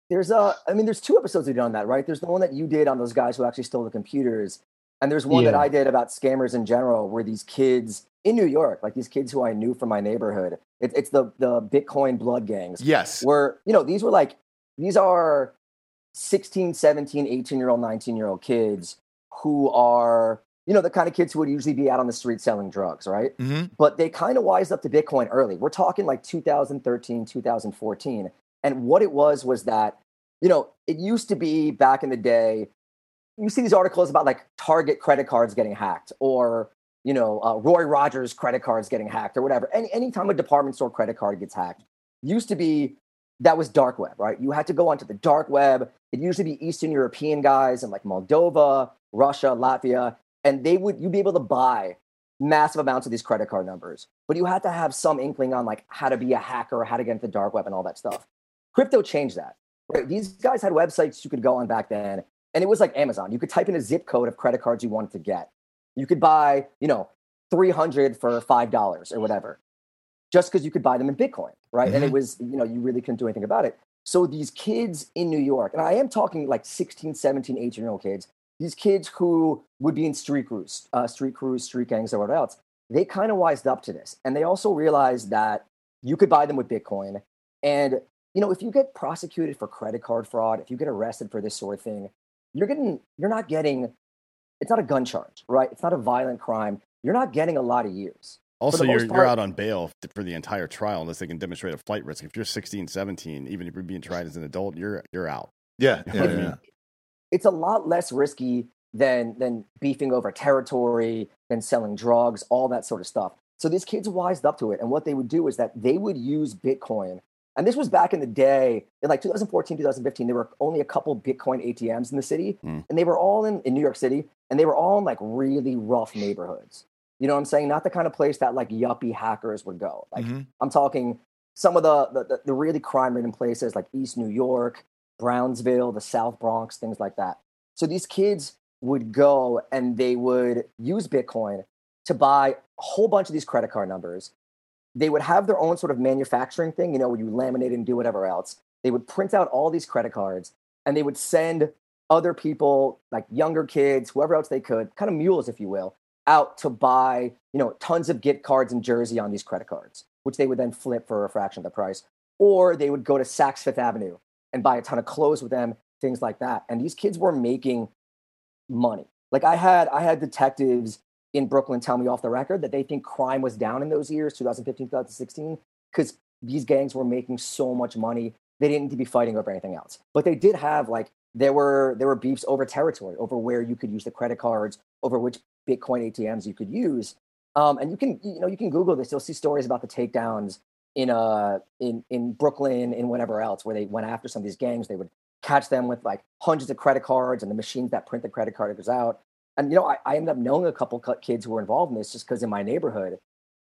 C: There's a, I mean, there's two episodes we did on that, right? There's the one that you did on those guys who actually stole the computers, and there's one that
D: Yeah.
C: I did about scammers in general, where these kids in New York, like these kids who I knew from my neighborhood, it, it's the the Bitcoin blood gangs.
A: Yes.
C: Where, you know, these were like, these are sixteen, seventeen, eighteen year old, nineteen year old kids who are, you know, the kind of kids who would usually be out on the street selling drugs, right?
A: hmm
C: But they kind of wised up to Bitcoin early. We're talking like two thousand thirteen, two thousand fourteen. And what it was was that, you know, it used to be back in the day, you see these articles about like Target credit cards getting hacked, or, you know, uh, Roy Rogers credit cards getting hacked, or whatever. Any anytime a department store credit card gets hacked, used to be, that was dark web, right? You had to go onto the dark web. It usually be Eastern European guys in like Moldova, Russia, Latvia, and they would, you'd be able to buy massive amounts of these credit card numbers, but you had to have some inkling on like how to be a hacker, how to get into the dark web and all that stuff. Crypto changed that, right? These guys had websites you could go on back then, and it was like Amazon. You could type in a zip code of credit cards you wanted to get. You could buy, you know, three hundred for five dollars or whatever, just because you could buy them in Bitcoin, right? And it was, you know, you really couldn't do anything about it. So these kids in New York, and I am talking like sixteen, seventeen, eighteen year old kids, these kids who would be in street crews, uh, street crews, street gangs, or whatever else, they kind of wised up to this. And they also realized that you could buy them with Bitcoin. And, you know, if you get prosecuted for credit card fraud, if you get arrested for this sort of thing, you're getting, you're not getting, it's not a gun charge, right? It's not a violent crime. You're not getting a lot of years.
E: Also,
C: the
E: you're,
C: most
E: you're
C: part-
E: out on bail f- for the entire trial unless they can demonstrate a flight risk. If you're sixteen, seventeen, even if you're being tried as an adult, you're you're out.
A: Yeah.
E: You
A: yeah,
E: know what I
A: yeah.
E: mean?
C: It's a lot less risky than than beefing over territory, than selling drugs, all that sort of stuff. So these kids wised up to it, and what they would do is that they would use Bitcoin. And this was back in the day, in like twenty fourteen, twenty fifteen, there were only a couple Bitcoin A T Ms in the city,
E: Mm.
C: and they were all in, in New York City, and they were all in like really rough neighborhoods. You know what I'm saying? Not the kind of place that like yuppie hackers would go. Like
A: Mhm.
C: I'm talking some of the, the, the, the really crime-ridden places like East New York, Brownsville, the South Bronx, things like that. So these kids would go and they would use Bitcoin to buy a whole bunch of these credit card numbers. They would have their own sort of manufacturing thing, you know, where you laminate and do whatever else. They would print out all these credit cards and they would send other people, like younger kids, whoever else they could, kind of mules, if you will, out to buy, you know, tons of gift cards in Jersey on these credit cards, which they would then flip for a fraction of the price. Or they would go to Saks Fifth Avenue and buy a ton of clothes with them, things like that. And these kids were making money. Like I had, I had detectives in Brooklyn tell me off the record that they think crime was down in those years, twenty fifteen, twenty sixteen, because these gangs were making so much money. They didn't need to be fighting over anything else. But they did have like, there were there were beefs over territory, over where you could use the credit cards, over which Bitcoin A T Ms you could use. Um, and you can, you know, you can Google this. You'll see stories about the takedowns in uh in in Brooklyn and whatever else, where they went after some of these gangs. They would catch them with like hundreds of credit cards and the machines that print the credit cards out. And you know, I, I ended up knowing a couple kids who were involved in this just because in my neighborhood.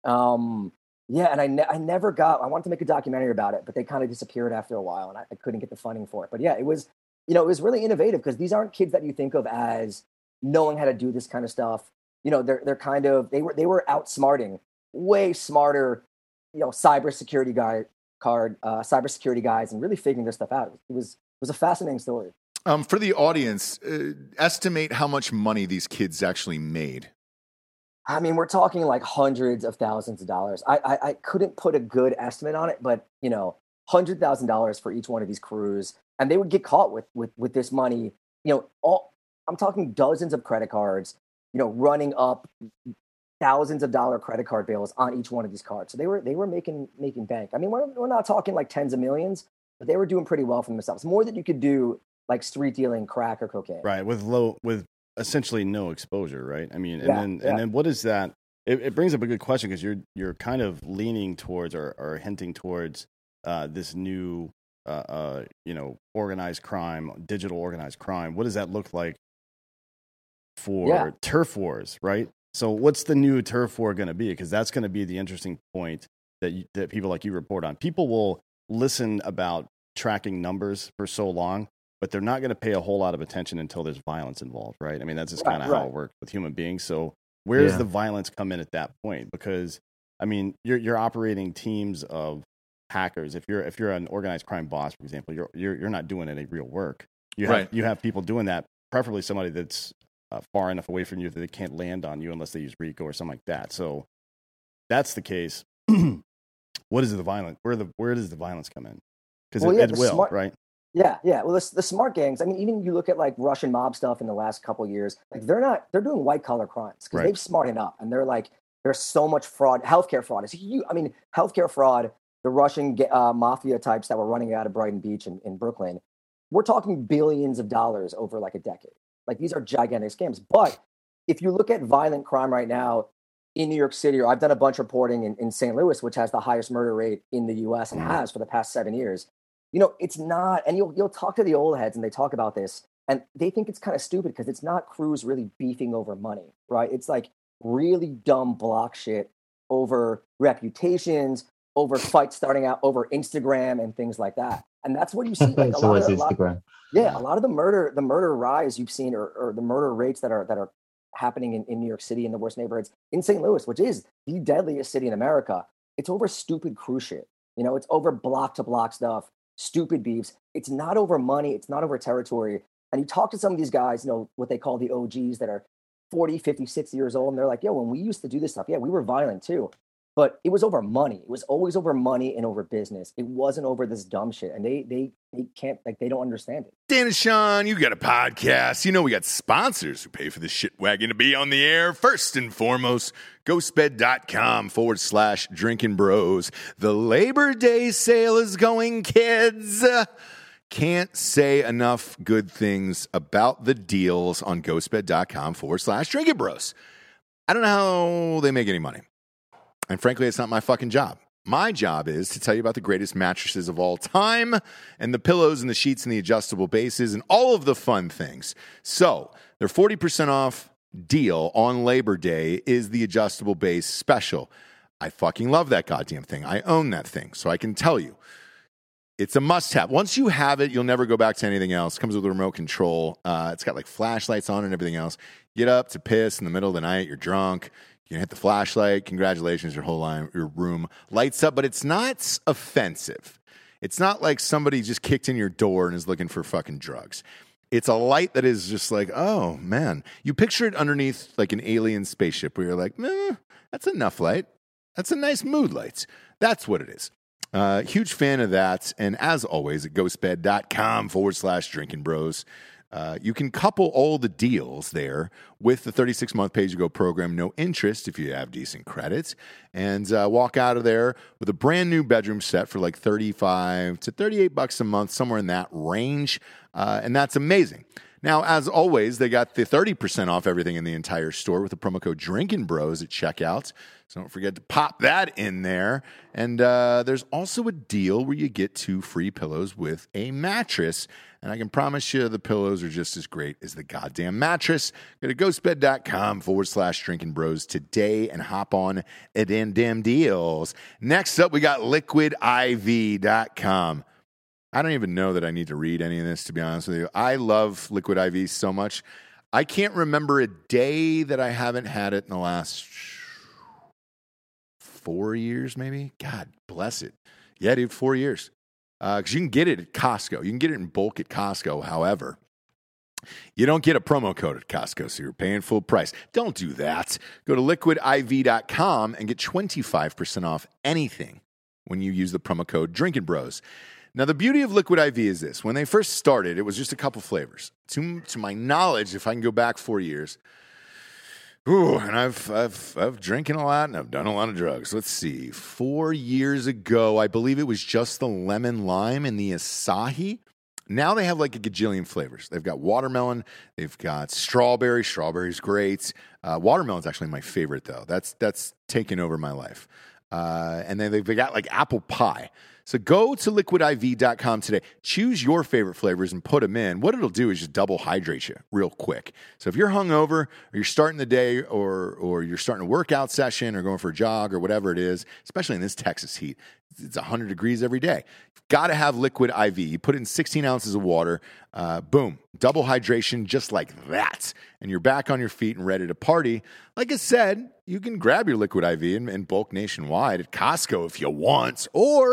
C: Um, yeah, and I ne- I never got. I wanted to make a documentary about it, but they kind of disappeared after a while, and I, I couldn't get the funding for it. But yeah, it was, you know, it was really innovative because these aren't kids that you think of as knowing how to do this kind of stuff. You know, they're they're kind of they were they were outsmarting way smarter, you know, cybersecurity guy card uh, cybersecurity guys, and really figuring this stuff out. It was it was a fascinating story.
A: Um, for the audience, uh, estimate how much money these kids actually made.
C: I mean, we're talking like hundreds of thousands of dollars. I I, I couldn't put a good estimate on it, but you know, hundred thousand dollars for each one of these crews, and they would get caught with with with this money. You know, all I'm talking dozens of credit cards. You know, running up thousands of dollar credit card bills on each one of these cards. So they were they were making making bank. I mean, we're we're not talking like tens of millions, but they were doing pretty well for themselves. More than you could do like street dealing crack or cocaine.
E: Right, with low, with essentially no exposure, right? I mean, and
C: Yeah,
E: then
C: yeah.
E: and then what is that? It, it brings up a good question because you're you're kind of leaning towards or, or hinting towards uh, this new, uh, uh, you know, organized crime, digital organized crime. What does that look like for
C: Yeah.
E: turf wars, right? So, what's the new turf war going to be? Because that's going to be the interesting point that you, that people like you report on. People will listen about tracking numbers for so long, but they're not going to pay a whole lot of attention until there's violence involved, right? I mean, that's just
C: Right,
E: kind of how
C: right.
E: it works with human beings. So where does
D: Yeah.
E: the violence come in at that point? Because, I mean, you're you're operating teams of hackers. If you're if you're an organized crime boss, for example, you're you're you're not doing any real work. You have
A: Right.
E: you have people doing that, preferably somebody that's uh, far enough away from you that they can't land on you unless they use RICO or something like that. So that's the case. What is the violence? Where the where does the violence come in? Because
C: Well,
E: it,
C: yeah,
E: it
C: the
E: will,
C: smart-
E: right?
C: Yeah, yeah. Well, the, the smart gangs. I mean, even you look at like Russian mob stuff in the last couple of years. Like they're not. They're doing white collar crimes because
E: Right.
C: they've smartened up, and they're like there's so much fraud. Healthcare fraud is huge. I mean, healthcare fraud. The Russian ga- uh, mafia types that were running out of Brighton Beach in, in Brooklyn. We're talking billions of dollars over like a decade. Like these are gigantic scams. But if you look at violent crime right now in New York City, or I've done a bunch of reporting in, in Saint Louis, which has the highest murder rate in the U S and has for the past seven years. You know, it's not, and you'll you'll talk to the old heads and they talk about this, and they think it's kind of stupid because it's not crews really beefing over money, right? It's like really dumb block shit over reputations, over fights starting out over Instagram and things like that. And that's what you see. Like
D: It's
C: a lot
D: always
C: of, a lot-
D: Instagram.
C: yeah, a lot of the murder, the murder rise you've seen, or, or the murder rates that are that are happening in, in New York City in the worst neighborhoods, in Saint Louis, which is the deadliest city in America. It's over stupid crew shit. You know, it's over block to block stuff, stupid beefs. It's not over money. It's not over territory. And you talk to some of these guys, you know, what they call the O Gs that are forty, fifty, sixty years old. And they're like, yo, when we used to do this stuff, yeah, we were violent too. But it was over money. It was always over money and over business. It wasn't over this dumb shit. And they they they can't, like, they don't understand it.
A: Dan and Sean, you got a podcast. You know we got sponsors who pay for the shit wagon to be on the air. First and foremost, ghostbed.com forward slash drinking bros. The Labor Day sale is going, kids. Can't say enough good things about the deals on ghostbed.com forward slash drinking bros. I don't know how they make any money. And frankly, it's not my fucking job. My job is to tell you about the greatest mattresses of all time and the pillows and the sheets and the adjustable bases and all of the fun things. So their forty percent off deal on Labor Day is the adjustable base special. I fucking love that goddamn thing. I own that thing. So I can tell you, it's a must-have. Once you have it, you'll never go back to anything else. It comes with a remote control. Uh, it's got like flashlights on it and everything else. Get up to piss in the middle of the night. You're drunk. You can hit the flashlight. Congratulations, your whole line, your room lights up. But it's not offensive. It's not like somebody just kicked in your door and is looking for fucking drugs. It's a light that is just like, oh, man. You picture it underneath like an alien spaceship where you're like, eh, that's enough light. That's a nice mood lights. That's what it is. Uh, huge fan of that. And as always, at ghostbed.com forward slash drinking bros. Uh, you can couple all the deals there with the thirty-six month pay-as-you-go program, no interest if you have decent credit, and uh, walk out of there with a brand new bedroom set for like thirty-five to thirty-eight bucks a month, somewhere in that range, uh, and that's amazing. Now, as always, they got the thirty percent off everything in the entire store with the promo code Drinkin' Bros at checkout. So don't forget to pop that in there. And uh, there's also a deal where you get two free pillows with a mattress. And I can promise you the pillows are just as great as the goddamn mattress. Go to ghostbed.com forward slash drinking bros today and hop on at them damn deals. Next up, we got liquid I V dot com. I don't even know that I need to read any of this, to be honest with you. I love Liquid I V so much. I can't remember a day that I haven't had it in the last four years, maybe. God bless it. Yeah, dude, four years. Because uh, you can get it at Costco. You can get it in bulk at Costco. However, you don't get a promo code at Costco, so you're paying full price. Don't do that. Go to liquid I V dot com and get twenty-five percent off anything when you use the promo code Drinkin' Bros. Now, the beauty of Liquid I V is this. When they first started, it was just a couple flavors. To, to my knowledge, if I can go back four years, ooh, and I've, I've, I've drinking a lot and I've done a lot of drugs. Let's see. Four years ago, I believe it was just the lemon lime and the Asahi. Now they have like a gajillion flavors. They've got watermelon. They've got strawberry. Strawberry's great. Uh, watermelon's actually my favorite, though. That's, that's taken over my life. Uh, and then they've got like apple pie. So go to liquid I V dot com today. Choose your favorite flavors and put them in. What it'll do is just double hydrate you real quick. So if you're hungover or you're starting the day or or you're starting a workout session or going for a jog or whatever it is, especially in this Texas heat, it's one hundred degrees every day. You've got to have Liquid I V. You put it in sixteen ounces of water. Uh, boom. Double hydration just like that. And you're back on your feet and ready to party. Like I said, you can grab your Liquid I V in, in bulk nationwide at Costco if you want, or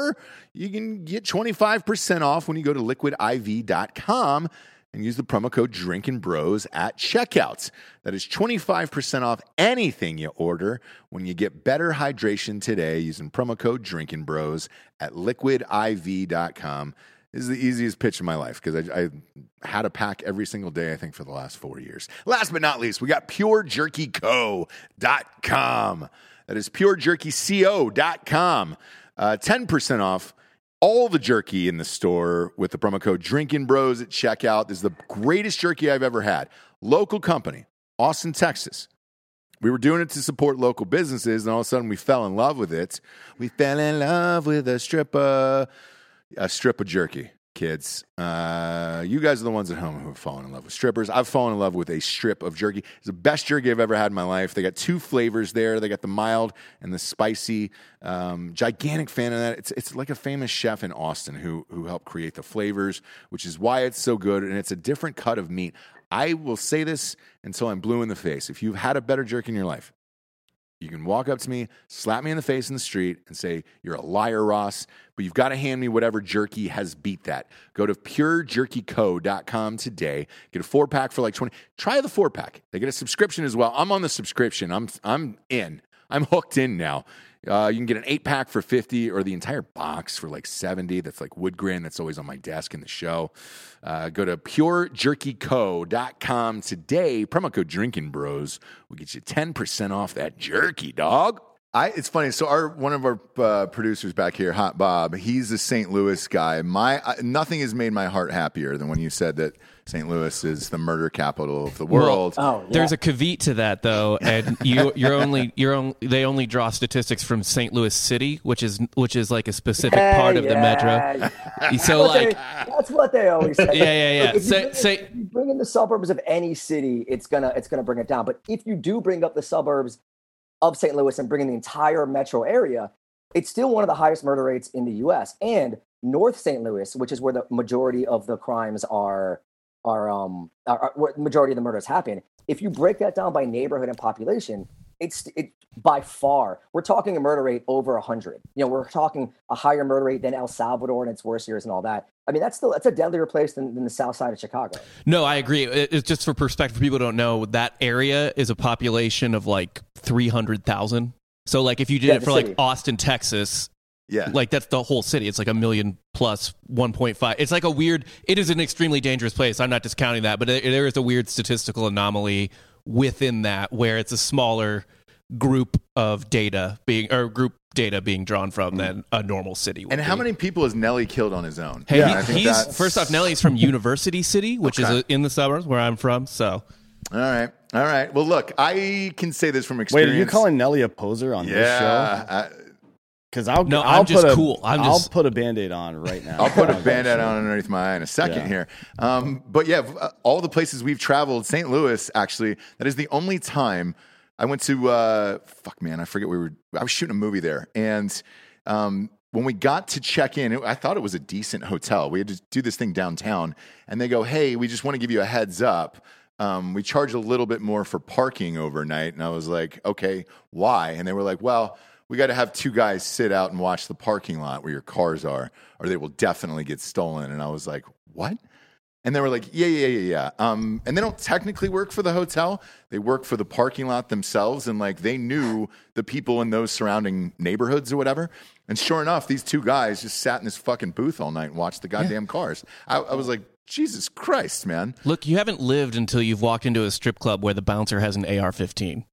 A: you can get twenty-five percent off when you go to liquid I V dot com and use the promo code Drinkin' Bros at checkout. That is twenty-five percent off anything you order when you get better hydration today using promo code Drinkin' Bros at liquid I V dot com. This is the easiest pitch of my life because I, I had a pack every single day, I think, for the last four years. Last but not least, we got pure jerky co dot com. That is pure jerky co dot com. Uh, ten percent off all the jerky in the store with the promo code Drinkin' Bros at checkout. This is the greatest jerky I've ever had. Local company, Austin, Texas. We were doing it to support local businesses, and all of a sudden we fell in love with it. We fell in love with a strip of, a strip of jerky, kids. Uh, you guys are the ones at home who have fallen in love with strippers. I've fallen in love with a strip of jerky. It's the best jerky I've ever had in my life. They got two flavors there. They got the mild and the spicy. Um, gigantic fan of that. It's it's like a famous chef in Austin who who helped create the flavors, which is why it's so good, and it's a different cut of meat. I will say this until I'm blue in the face. If you've had a better jerky in your life, you can walk up to me, slap me in the face in the street, and say, you're a liar, Ross, but you've got to hand me whatever jerky has beat that. Go to pure jerky co dot com today. Get a four-pack for like twenty dollars. Try the four-pack. They get a subscription as well. I'm on the subscription. I'm I'm in. I'm hooked in now. Uh, you can get an eight-pack for fifty dollars or the entire box for like seventy dollars. That's like wood grain. That's always on my desk in the show. Uh, go to pure jerky co dot com today. Promo code Drinkin' Bros will get you ten percent off that jerky, dog. I, it's funny. So our one of our uh, producers back here, Hot Bob, he's a Saint Louis guy. My uh, nothing has made my heart happier than when you said that Saint Louis is the murder capital of the world.
C: Oh, yeah.
F: There's a caveat to that, though, and you, you're only you're only they only draw statistics from Saint Louis City, which is which is like a specific
C: Yeah,
F: part of
C: yeah.
F: the metro. So
C: That's what
F: like,
C: they- that's what they always say.
F: Yeah, yeah, yeah.
C: Like, if, you
F: Say-
C: bring,
F: say-
C: if you bring in the suburbs of any city, it's gonna it's gonna bring it down. But if you do bring up the suburbs of Saint Louis and bring in the entire metro area, it's still one of the highest murder rates in the U S. And North Saint Louis, which is where the majority of the crimes are, are um, are, are where the majority of the murders happen. If you break that down by neighborhood and population, it's it by far we're talking a murder rate over a hundred. You know, we're talking a higher murder rate than El Salvador and its worst years and all that. I mean, that's still that's a deadlier place than, than the south side of Chicago.
F: no, I agree. It- It's just for perspective. For people who don't know, that area is a population of like three hundred thousand. So like if you did
C: Yeah,
F: it
C: the
F: for like
C: city.
F: Austin, Texas,
A: Yeah.
F: like that's the whole city. It's like a million plus one point five. It's like a weird, it is an extremely dangerous place. I'm not discounting that, but there there is a weird statistical anomaly within that where it's a smaller group of data being, or group data being drawn from than a normal city would
A: And how
F: be.
A: many people has Nelly killed on his own?
F: Hey,
E: Yeah,
F: he-
A: I think
F: he's
A: that's-
F: first off, Nelly's from University City, which
A: Okay.
F: is in the suburbs where I'm from. So
A: All right. All right. Well, look, I can say this from
E: Wait,
A: experience.
E: are you calling Nelly a poser on this show?
A: Yeah. I,
E: Because I'll
F: No,
E: I'll
F: I'm just
E: put a,
F: cool. I'm
E: I'll
F: just-
E: put a Band-Aid on right now.
A: I'll put a
E: On that
A: Band-Aid
E: show.
A: on underneath my eye in a second
E: Yeah.
A: here. Um, but yeah, uh, all the places we've traveled, Saint Louis, actually, that is the only time I went to, uh, fuck, man, I forget we were, I was shooting a movie there. And um, when we got to check in, it, I thought it was a decent hotel. We had to do this thing downtown. And they go, hey, we just want to give you a heads up. Um, we charge a little bit more for parking overnight. And I was like, okay, why? And they were like, well, we got to have two guys sit out and watch the parking lot where your cars are, or they will definitely get stolen. And I was like, what? And they were like, yeah, yeah, yeah, yeah. Um, and they don't technically work for the hotel. They work for the parking lot themselves. And like they knew the people in those surrounding neighborhoods or whatever. And sure enough, these two guys just sat in this fucking booth all night and watched the goddamn cars. I, I was like, Jesus Christ, man.
F: look, you haven't lived until you've walked into a strip club where the bouncer has an A R fifteen.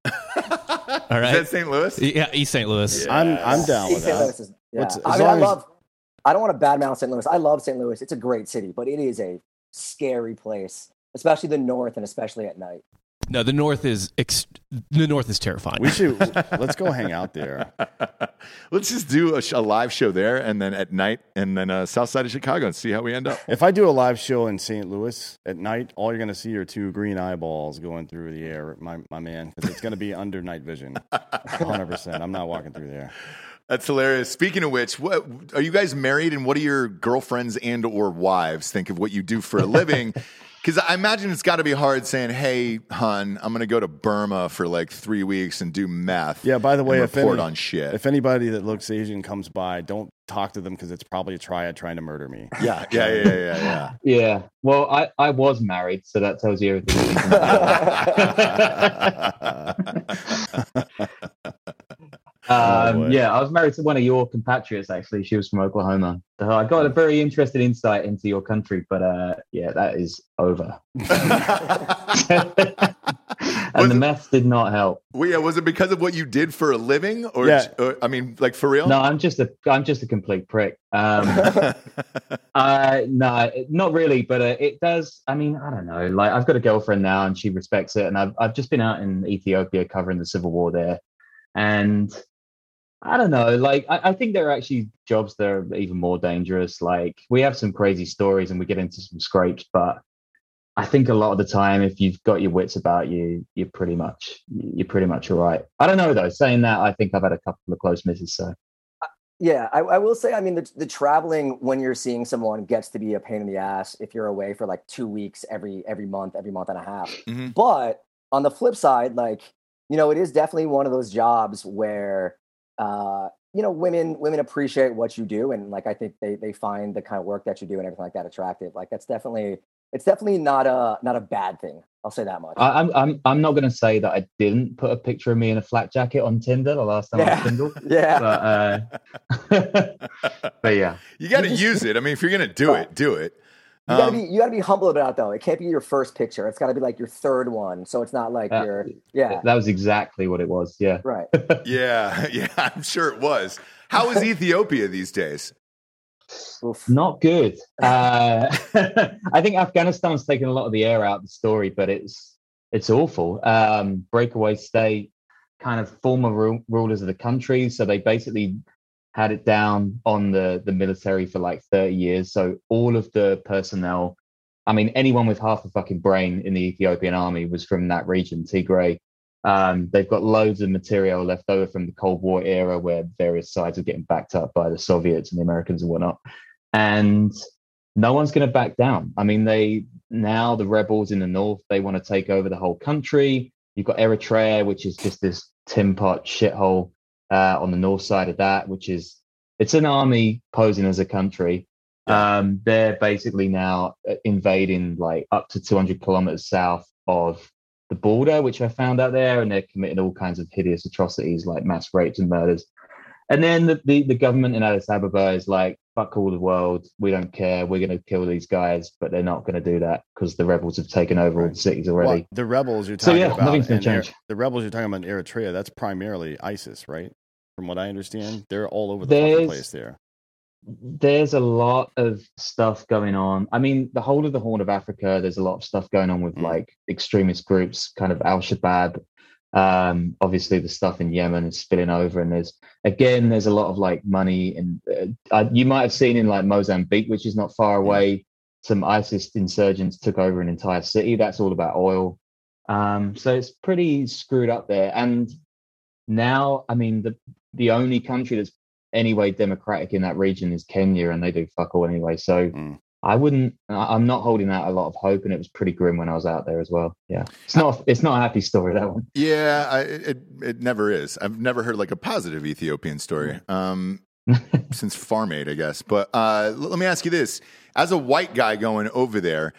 F: All right.
A: Is that Saint Louis?
F: Yeah, East Saint Louis.
E: I'm I'm down with
C: Saint
E: that.
C: Louis is- yeah.
E: What's-
C: I
E: as
C: mean, I
E: long as-
C: love. I don't want to badmouth Saint Louis. I love Saint Louis. It's a great city, but it is a scary place, especially the north and especially at night.
F: No, the north is ex- the north is terrifying.
E: We should let's go hang out there.
A: Let's just do a, sh- a live show there and then at night and then uh, south side of Chicago and see how we end up.
E: If I do a live show in Saint Louis at night, all you're going to see are two green eyeballs going through the air, my my man, because it's going to be under night vision, one hundred percent. I'm not walking through there.
A: That's hilarious. Speaking of which, what are you guys married and what do your girlfriends and or wives think of what you do for a living? Because I imagine it's got to be hard saying, "Hey, hun, I'm going to go to Burma for like three weeks and do meth."
E: Yeah, by the way,
A: and
E: if
A: report
E: any,
A: on shit.
E: if anybody that looks Asian comes by, don't talk to them because it's probably a triad trying to murder me.
A: Yeah, yeah, yeah, yeah, yeah.
D: Yeah. Well, I, I was married, so that tells you everything. You need to know.
E: Oh,
D: um,
E: boy.
D: yeah, I was married to one of your compatriots, actually. She was from Oklahoma. So I got a very interested insight into your country, but uh, yeah, that is over. And
A: Was
D: the
A: it-
D: meth did not help.
A: Well, yeah, was it because of what you did for a living, or,
E: Yeah.
A: or I mean, like for real?
D: No, I'm just a I'm just a complete prick. Um, uh, no, not really, but uh, it does. I mean, I don't know. Like, I've got a girlfriend now, and she respects it. And I've I've just been out in Ethiopia covering the civil war there, and I don't know. Like, I, I think there are actually jobs that are even more dangerous. Like, we have some crazy stories, and we get into some scrapes, but I think a lot of the time, if you've got your wits about you, you're pretty much you're pretty much all right. I don't know though. Saying that, I think I've had a couple of close misses. So
C: Yeah, I, I will say, I mean, the, the traveling when you're seeing someone gets to be a pain in the ass if you're away for like two weeks every every month, every month and a half.
A: Mhm.
C: But on the flip side, like, you know, it is definitely one of those jobs where, uh, you know, women women appreciate what you do, and like I think they they find the kind of work that you do and everything like that attractive. Like that's definitely it's definitely not a not a bad thing. I'll say that much.
D: I, I'm I'm I'm not going to say that I didn't put a picture of me in a flak jacket on Tinder the last time I
C: Yeah.
D: was single.
C: yeah.
D: But uh, but yeah,
A: You got to
C: You just-
A: use it. I mean, if you're gonna do it, do it.
C: You gotta
A: Um,
C: be you gotta be humble about it though. It can't be your first picture. It's gotta be like your third one. So it's not like
D: Uh,
C: your yeah,
D: that was exactly what it was. Yeah.
C: right.
A: yeah, yeah, I'm sure it was. How is Ethiopia these days?
C: Oof.
D: Not good. Uh, I think Afghanistan's taken a lot of the air out of the story, but it's it's awful. Um, breakaway state, kind of former ru- rulers of the country, so they basically had it down on the the military for like thirty years. So all of the personnel, I mean, anyone with half a fucking brain in the Ethiopian army was from that region, Tigray. Um, they've got loads of material left over from the Cold War era where various sides are getting backed up by the Soviets and the Americans and whatnot. And no one's going to back down. I mean, they now the rebels in the north, they want to take over the whole country. You've got Eritrea, which is just this tin pot shithole uh, on the north side of that, which is it's an army posing as a country. Um, they're basically now invading like up to two hundred kilometers south of the border, which I found out there, and they're committing all kinds of hideous atrocities like mass rapes and murders. And then the, the, the government in Addis Ababa is like, fuck all the world, we don't care, we're going to kill these guys, but they're not going to do that because the rebels have taken over all
E: Right.
D: the cities already.
E: Well, the rebels you're
D: So,
E: talking
D: yeah,
E: about,
D: nothing's gonna
E: in Er-
D: change.
E: the rebels you're talking about in Eritrea, that's primarily ISIS, right? From what I understand, they're all over the fucking
D: There's-
E: place there.
D: There's a lot of stuff going on. I mean, the whole of the Horn of Africa, there's a lot of stuff going on with
E: Mm.
D: like extremist groups, kind of Al-Shabaab. Um, obviously, the stuff in Yemen is spilling over, and there's again, there's a lot of like money, and uh, uh, you might have seen in like Mozambique, which is not far away, some ISIS insurgents took over an entire city. That's all about oil. Um, so it's pretty screwed up there. And now, I mean, the the only country that's anyway democratic in that region is Kenya, and they do fuck all anyway. So
E: Mm.
D: I wouldn't. I- I'm not holding out a lot of hope, and it was pretty grim when I was out there as well. Yeah, it's not. It's not a happy story, that one.
A: Yeah, I, it it never is. I've never heard like a positive Ethiopian story. Um, since Farm Aid, I guess. But uh, l- let me ask you this: as a white guy going over there,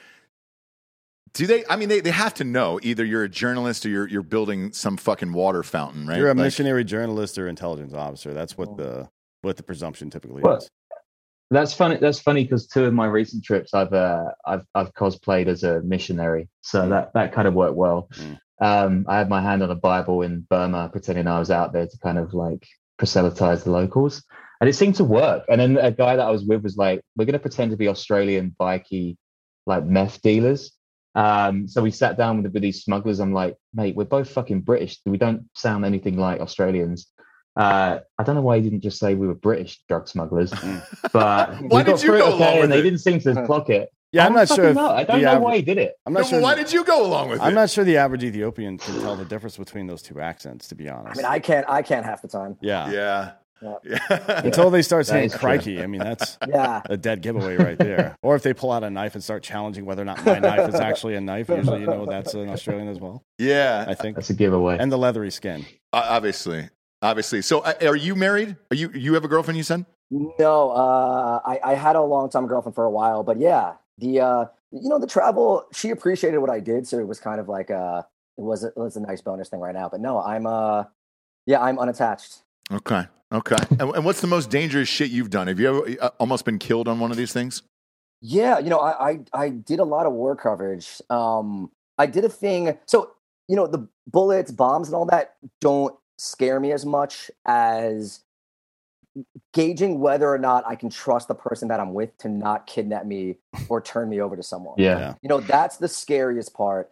A: do they? I mean, they, they have to know either you're a journalist or you're you're building some fucking water fountain, right?
E: You're a
A: Like-
E: missionary journalist or intelligence officer. That's what the what the presumption typically
D: Well,
E: is.
D: That's funny. That's funny because two of my recent trips, I've uh, I've I've cosplayed as a missionary, so
E: Mm.
D: that that kind of worked well.
E: Mm.
D: Um, I had my hand on a Bible in Burma, pretending I was out there to kind of like proselytize the locals, and it seemed to work. And then a guy that I was with was like, "We're going to pretend to be Australian bikie, like meth dealers." Um, so we sat down with, with these smugglers. I'm like, "Mate, we're both fucking British. We don't sound anything like Australians." Uh, I don't know why he didn't just say we were British drug smugglers, but we
A: Why
D: got
A: did you
D: through it
A: go along
D: okay,
A: with
D: and they
A: it?
D: didn't seem to clock it.
E: Yeah, I'm
D: I
E: not
D: don't
E: sure if
D: fucking know. I don't
E: the
D: know
E: aver-
D: why he did it.
E: I'm
A: No,
E: not
A: well,
E: sure.
A: why did you go along with
E: I'm
A: it?
E: not sure the average Ethiopian can tell the difference between those two accents. To be honest.
C: I mean, I can't I can't half the time.
E: yeah.
A: Yeah. Yeah.
E: Until they start
D: That
E: saying
D: is true.
E: crikey. I mean, that's
C: Yeah.
E: a dead giveaway right there. Or if they pull out a knife and start challenging whether or not my knife is actually a knife, usually you know that's an Australian as well,
A: Yeah.
E: I think.
D: That's a giveaway.
E: And the leathery skin.
A: Uh, obviously. Obviously. So uh, are you married? Are you you have a girlfriend, you said?
C: No, uh, I, I had a long time girlfriend for a while, but yeah, the uh, you know the travel. She appreciated what I did, so it was kind of like uh, it was it was a nice bonus thing right now. But no, I'm uh, yeah, I'm unattached.
A: Okay. Okay. and, and what's the most dangerous shit you've done? Have you ever uh, almost been killed on one of these things?
C: Yeah, you know, I, I I did a lot of war coverage. Um, I did a thing. So you know, the bullets, bombs, and all that don't scare me as much as gauging whether or not I can trust the person that I'm with to not kidnap me or turn me over to someone.
D: Yeah.
E: Yeah.
C: You know, that's the scariest part.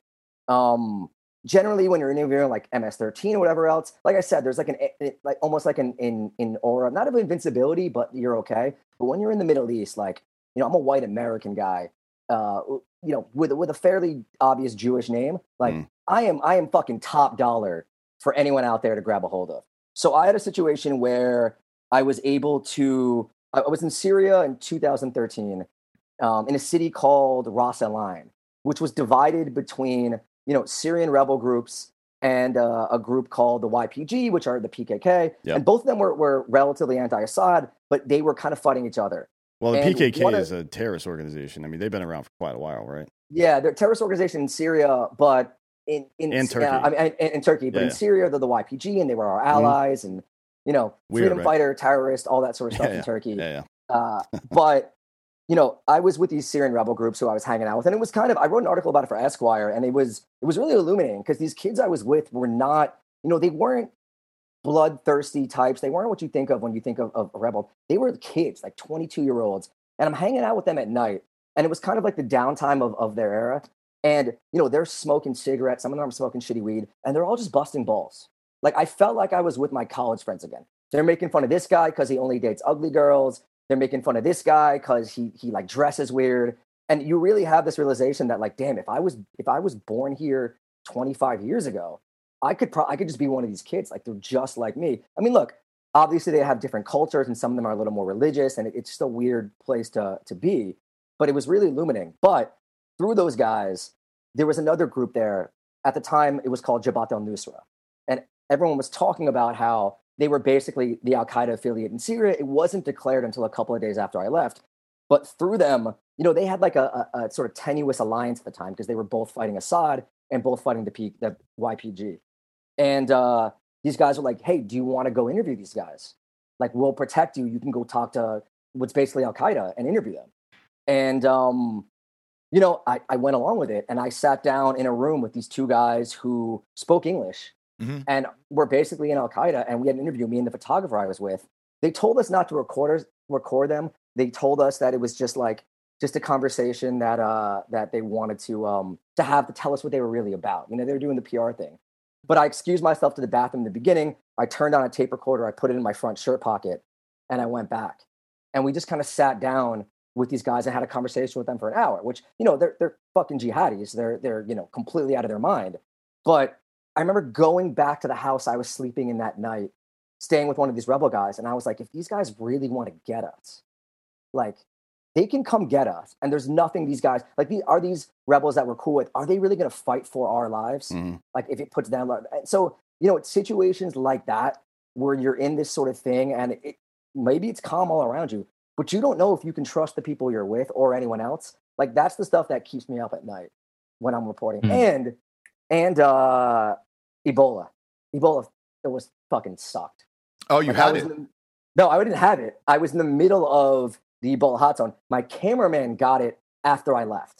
C: Um, generally, when you're interviewing like M S thirteen or whatever else, like I said, there's like an like almost like an in in aura, not of invincibility, but you're okay. But when you're in the Middle East, like you know, I'm a white American guy, uh, you know, with with a fairly obvious Jewish name. Like
E: Mm.
C: I am, I am fucking top dollar for anyone out there to grab a hold of. So I had a situation where I was able to. I was in Syria in two thousand thirteen, um, in a city called Ras Al Ain, which was divided between you know Syrian rebel groups and uh, a group called the Y P G, which are the P K K,
E: Yep.
C: and both of them were, were relatively anti-Assad, but they were kind of fighting each other.
E: Well, the
C: And
E: P K K
C: one of-
E: is a terrorist organization. I mean, they've been around for quite a while, right?
C: Yeah, they're a terrorist organization in Syria, but in in,
E: In Turkey.
C: Uh, I mean, in, in Turkey, but
E: Yeah,
C: in
E: yeah.
C: Syria, they're the Y P G, and they were our allies, and you know,
E: Weird,
C: freedom
E: right?
C: fighter, terrorist, all that sort of stuff
E: Yeah,
C: in
E: yeah.
C: Turkey.
E: Yeah, yeah.
C: Uh, but you know, I was with these Syrian rebel groups who I was hanging out with, and it was kind of. I wrote an article about it for Esquire, and it was it was really illuminating because these kids I was with were not, you know, they weren't bloodthirsty types. They weren't what you think of when you think of, of a rebel. They were kids, like twenty-two year olds, and I'm hanging out with them at night, and it was kind of like the downtime of of their era. And you know, they're smoking cigarettes. Some of them are smoking shitty weed, and they're all just busting balls. Like I felt like I was with my college friends again. They're making fun of this guy because he only dates ugly girls. They're making fun of this guy because he he like dresses weird. And you really have this realization that like, damn, if I was if I was born here twenty-five years ago, I could pro- I could just be one of these kids. Like they're just like me. I mean, look, obviously they have different cultures, and some of them are a little more religious, and it, it's just a weird place to to be. But it was really illuminating. But through those guys, there was another group there. At the time, it was called Jabhat al-Nusra. And everyone was talking about how they were basically the Al-Qaeda affiliate in Syria. It wasn't declared until a couple of days after I left. But through them, you know, they had like a, a, a sort of tenuous alliance at the time because they were both fighting Assad and both fighting the, P, the Y P G. And uh, these guys were like, hey, do you want to go interview these guys? Like, we'll protect you. You can go talk to what's basically Al-Qaeda and interview them. And, um, you know, I, I went along with it, and I sat down in a room with these two guys who spoke English
A: Mhm.
C: and were basically in Al-Qaeda, and we had an interview, me and the photographer I was with. They told us not to record, record them. They told us that it was just like, just a conversation that uh, that they wanted to um, to have to tell us what they were really about. You know, they were doing the P R thing. But I excused myself to the bathroom in the beginning. I turned on a tape recorder. I put it in my front shirt pocket, and I went back. And we just kind of sat down with these guys and had a conversation with them for an hour. Which, you know, they're they're fucking jihadis. They're they're you know completely out of their mind. But I remember going back to the house I was sleeping in that night, staying with one of these rebel guys, and I was like, if these guys really want to get us, like, they can come get us. And there's nothing these guys, like, these, are these rebels that we're cool with, are they really going to fight for our lives?
E: Mhm.
C: Like, if it puts them, so, you know, it's situations like that where you're in this sort of thing, and it, maybe it's calm all around you, but you don't know if you can trust the people you're with or anyone else. Like, that's the stuff that keeps me up at night when I'm reporting.
D: Hmm.
C: And, and, uh, Ebola. Ebola, it was fucking sucked.
A: Oh, you
C: Like, I
A: had
C: was
A: it.
C: in- no, I didn't have it. I was in the middle of the Ebola hot zone. My cameraman got it after I left,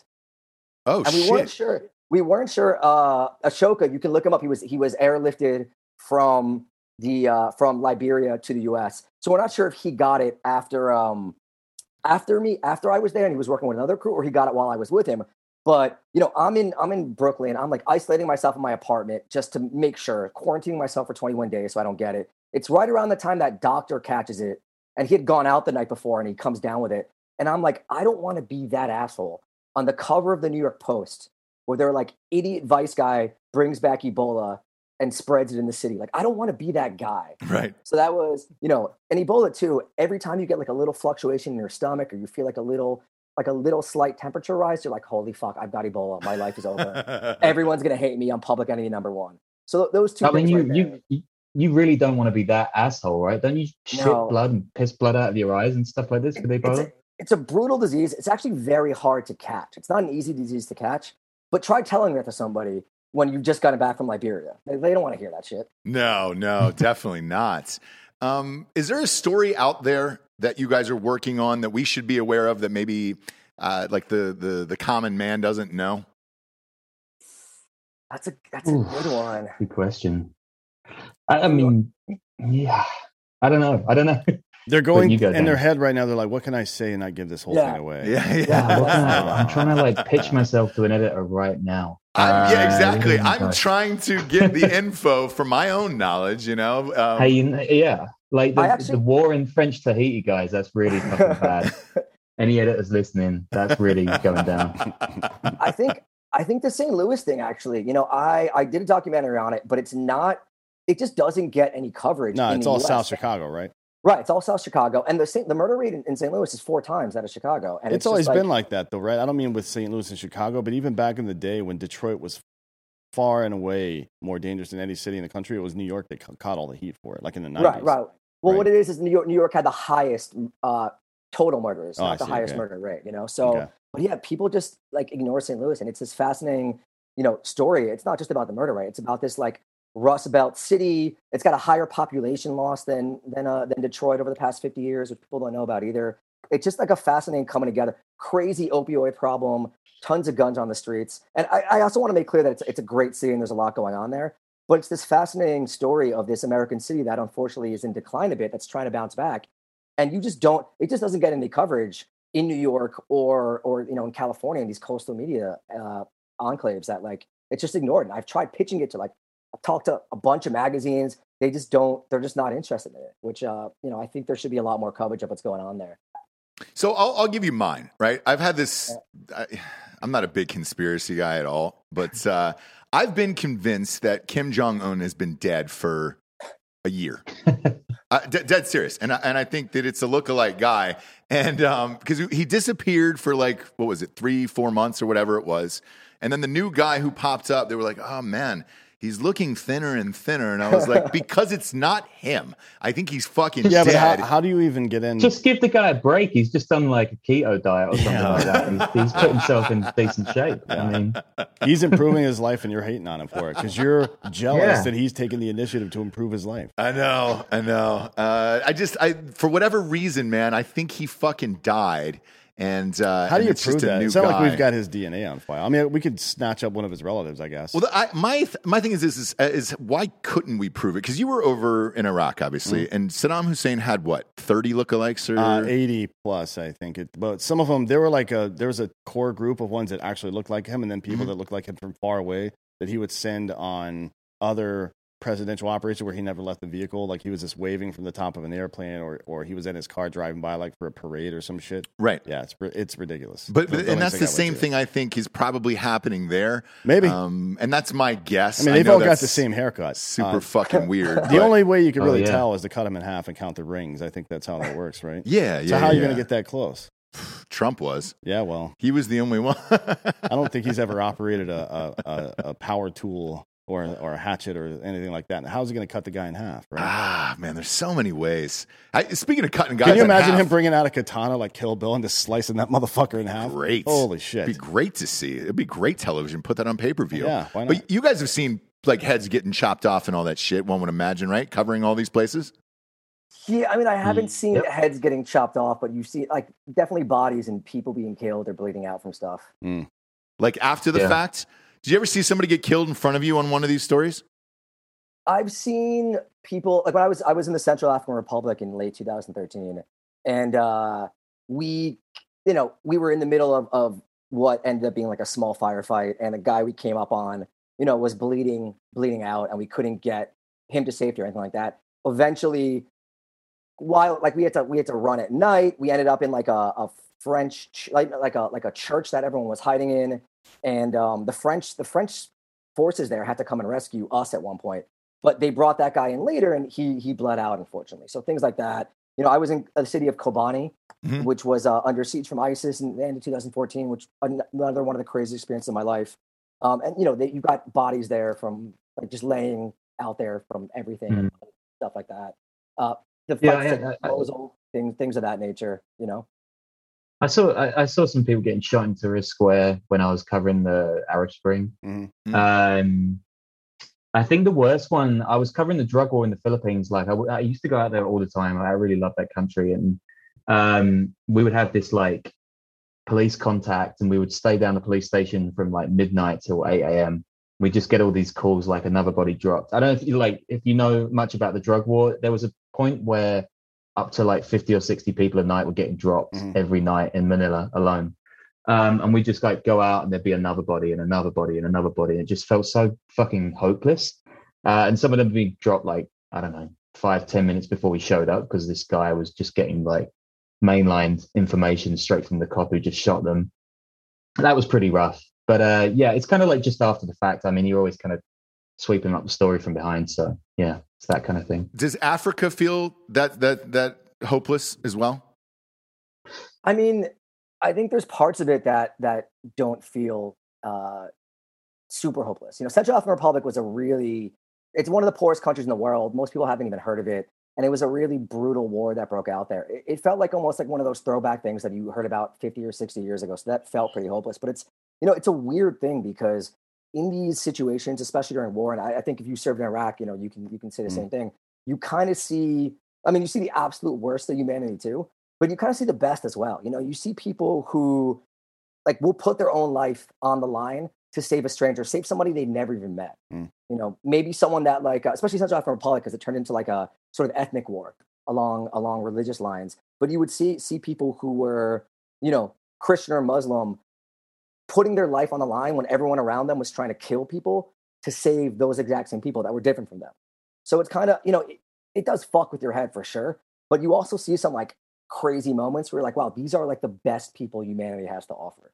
A: Oh
C: and we weren't
A: shit.
C: sure. We weren't sure. Uh, Ashoka, you can look him up. He was he was airlifted from the uh, from Liberia to the U S. So we're not sure if he got it after um, after me after I was there, and he was working with another crew, or he got it while I was with him. But you know, I'm in I'm in Brooklyn. I'm like isolating myself in my apartment just to make sure, quarantining myself for twenty-one days so I don't get it. It's right around the time that doctor catches it, and he had gone out the night before, and he comes down with it. And I'm like, I don't want to be that asshole on the cover of the New York Post where they're like, idiot Vice guy brings back Ebola, and spreads it in the city. Like, I don't want to be that guy.
A: Right.
C: So that was, you know, and Ebola too, every time you get like a little fluctuation in your stomach or you feel like a little, like a little slight temperature rise, you're like, holy fuck, I've got Ebola. My life is over. Everyone's going to hate me. I'm public enemy number one. So th- those two
D: I mean,
C: things
D: you,
C: right there.
D: you, you really don't want to be that asshole, right? Don't you shit
C: No.
D: blood and piss blood out of your eyes and stuff like this with
C: It's
D: Ebola?
C: a, it's a brutal disease. It's actually very hard to catch. It's not an easy disease to catch, but try telling that to somebody when you've just gotten back from Liberia. They, they don't want to hear that shit.
A: No, no, definitely not. Um, is there a story out there that you guys are working on that we should be aware of that maybe uh, like the, the, the common man doesn't know?
C: That's a that's a
D: Ooh.
C: good one.
D: Good question. I, I mean, yeah, I don't know. I don't know.
E: They're going
D: you go,
E: in
D: Dan.
E: their head right now. They're like, "What can I say and not give this whole
C: Yeah.
E: thing away?"
A: Yeah, yeah.
C: Yeah,
D: What can I- I'm
A: Uh,
D: trying to like pitch myself to an editor right now.
A: I'm, yeah,
D: Uh,
A: exactly.
D: oh
A: I'm
D: gosh.
A: trying to get the info from my own knowledge, you know? Um,
D: Hey, you kn- yeah, like the,
C: I actually-
D: the war in French Tahiti, guys. That's really fucking bad. Any editors listening, that's really going down.
C: I think I think the Saint Louis thing actually, you know, I I did a documentary on it, but it's not. It just doesn't get any coverage.
E: No,
C: in
E: it's
C: the
E: all
C: U S.
E: South Chicago, right?
C: Right, it's all South Chicago, and the Saint, the murder rate in, in Saint Louis is four times that of Chicago. And
E: It's,
C: it's, just
E: always
C: like,
E: been like that, though, right? I don't mean with Saint Louis and Chicago, but even back in the day when Detroit was far and away more dangerous than any city in the country, it was New York that ca- caught all the heat for it, like in the nineties.
C: right, right. Well,
E: Right.
C: what it is is New York. New York had the highest uh, total murders,
E: Oh, I
C: not the
E: see,
C: highest
E: okay.
C: murder rate. You know, so
E: Okay.
C: but yeah, people just like ignore Saint Louis, and it's this fascinating, you know, story. It's not just about the murder rate; it's about this like Rust Belt city. It's got a higher population loss than than uh, than Detroit over the past fifty years, which people don't know about either. It's just like a fascinating coming together. Crazy opioid problem, tons of guns on the streets, and I, I also want to make clear that it's it's a great city and there's a lot going on there. But it's this fascinating story of this American city that unfortunately is in decline a bit. That's trying to bounce back, and you just don't. It just doesn't get any coverage in New York or or you know in California in these coastal media uh, enclaves that like it's just ignored. And I've tried pitching it to like I've talked to a bunch of magazines. They just don't. They're just not interested in it. Which uh, you know I think there should be a lot more coverage of what's going on there.
A: So I'll, I'll give you mine, right? I've had this, I, I'm not a big conspiracy guy at all, but uh, I've been convinced that Kim Jong-un has been dead for a year. uh, d- dead serious. And I, and I think that it's a lookalike guy. And because he disappeared for like, what was it, three, four months or whatever it was. And then the new guy who popped up, they were like, oh man, he's looking thinner and thinner. And I was like, because it's not him. I think he's fucking
E: Yeah, but
A: dead.
E: how, how do you even get in?
D: Just give the guy a break. He's just done like a keto diet or something
E: Yeah.
D: like that. He's, he's put himself in decent shape. I mean,
E: He's improving his life, and you're hating on him for it because you're jealous
D: Yeah.
E: that he's taking the initiative to improve his life.
A: I know, I know. Uh, I just, I for whatever reason, man, I think he fucking died. And uh,
E: How do
A: and
E: you
A: it's
E: prove
A: just a
E: that?
A: new
E: It's not
A: guy.
E: like we've got his D N A on file. I mean, we could snatch up one of his relatives, I guess.
A: Well, the, I, my th- my thing is this is, uh, is why couldn't we prove it? Because you were over in Iraq, obviously, and Saddam Hussein had what thirty lookalikes or
E: Uh, eighty plus, I think. It, but some of them, there were like a there was a core group of ones that actually looked like him, and then people
A: Mhm.
E: that looked like him from far away that he would send on other presidential operations where he never left the vehicle. Like he was just waving from the top of an airplane, or or he was in his car driving by like for a parade or some shit.
A: right.
E: Yeah, it's ri- it's ridiculous.
A: But,
E: The
A: but and
E: buildings
A: that's
E: they
A: the
E: got
A: same
E: went to.
A: thing I think is probably happening there.
E: Maybe.
A: um, and that's my guess.
E: I mean, they've
A: know
E: all got
A: that's
E: the same haircut.
A: Super
E: Uh,
A: fucking weird.
E: the
A: but-
E: only way you can
D: Oh,
E: really
D: yeah.
E: tell is to cut him in half and count the rings. I think that's how that works, right?
A: yeah, yeah.
E: So how
A: yeah,
E: are you
A: yeah.
E: going to get that close?
A: Trump was.
E: Yeah, well,
A: He was the only one.
E: I don't think he's ever operated a, a, a, a power tool or or a hatchet or anything like that. How's he going to cut the guy in half? Right?
A: Ah, man, there's so many ways. I, speaking of cutting guys,
E: Can you
A: in
E: imagine
A: half,
E: him bringing out a katana like Kill Bill and just slicing that motherfucker in half?
A: Great.
E: Holy shit!
A: It'd be great to see. It'd be great television. Put that on pay per view.
E: Yeah, why not?
A: But you guys have seen like heads getting chopped off and all that shit. One would imagine, right? Covering all these places.
C: Yeah, I mean, I haven't seen
D: Yep.
C: heads getting chopped off, but you see like definitely bodies and people being killed or bleeding out from stuff.
A: Like after the
D: Yeah.
A: fact. Did you ever see somebody get killed in front of you on one of these stories?
C: I've seen people like when I was I was in the Central African Republic in late two thousand thirteen, and uh, we, you know, we were in the middle of, of what ended up being like a small firefight, and the guy we came up on, you know, was bleeding bleeding out, and we couldn't get him to safety or anything like that. Eventually, while like we had to we had to run at night, we ended up in like a, a French ch- like like a like a church that everyone was hiding in, and um, the French the French forces there had to come and rescue us at one point. But they brought that guy in later, and he he bled out, unfortunately. So things like that. You know, I was in the city of Kobani, mm-hmm. which was uh, under siege from ISIS in the end of two thousand fourteen, which another one of the craziest experiences of my life. Um, and you know, they, you've got bodies there from like just laying out there from everything, mm-hmm. and stuff like that. Uh, the
D: yeah,
C: yeah,
D: yeah,
C: proposal, I, things things of that nature. You know,
D: I saw I, I saw some people getting shot in Tahrir Square when I was covering the Arab Spring.
E: Mm-hmm.
D: Um, I think the worst one, I was covering the drug war in the Philippines. Like I, I used to go out there all the time. I really love that country. And um, we would have this like police contact, and we would stay down the police station from like midnight till eight a.m. We just get all these calls like another body dropped. I don't know if you like, if you know much about the drug war, there was a point where up to like fifty or sixty people a night were getting dropped mm-hmm. every night in Manila alone. Um, and we just like go out and there'd be another body and another body and another body. And it just felt so fucking hopeless. Uh, and some of them being dropped like, I don't know, five, ten minutes before we showed up, because this guy was just getting like mainlined information straight from the cop who just shot them. That was pretty rough. But uh, yeah, it's kind of like just after the fact. I mean, you're always kind of sweeping up the story from behind. So yeah, it's that kind of thing.
A: Does Africa feel that that that hopeless as well?
C: I mean, I think there's parts of it that that don't feel uh, super hopeless. You know, Central African Republic was a really, it's one of the poorest countries in the world. Most people haven't even heard of it. And it was a really brutal war that broke out there. It, it felt like almost like one of those throwback things that you heard about fifty or sixty years ago. So that felt pretty hopeless. But it's, you know, it's a weird thing because in these situations, especially during war, and I, I think if you served in Iraq, you know, you can you can say the mm. same thing. You kind of see, I mean, you see the absolute worst of humanity too. But you kind of see the best as well. You know, you see people who like will put their own life on the line to save a stranger, save somebody they never even met. Mm. You know, maybe someone that like, uh, especially Central African Republic, because it turned into like a sort of ethnic war along along religious lines. But you would see see people who were, you know, Christian or Muslim, putting their life on the line when everyone around them was trying to kill people to save those exact same people that were different from them. So it's kind of, you know, it, it does fuck with your head for sure. But you also see some like crazy moments where you're like, wow, these are like the best people humanity has to offer.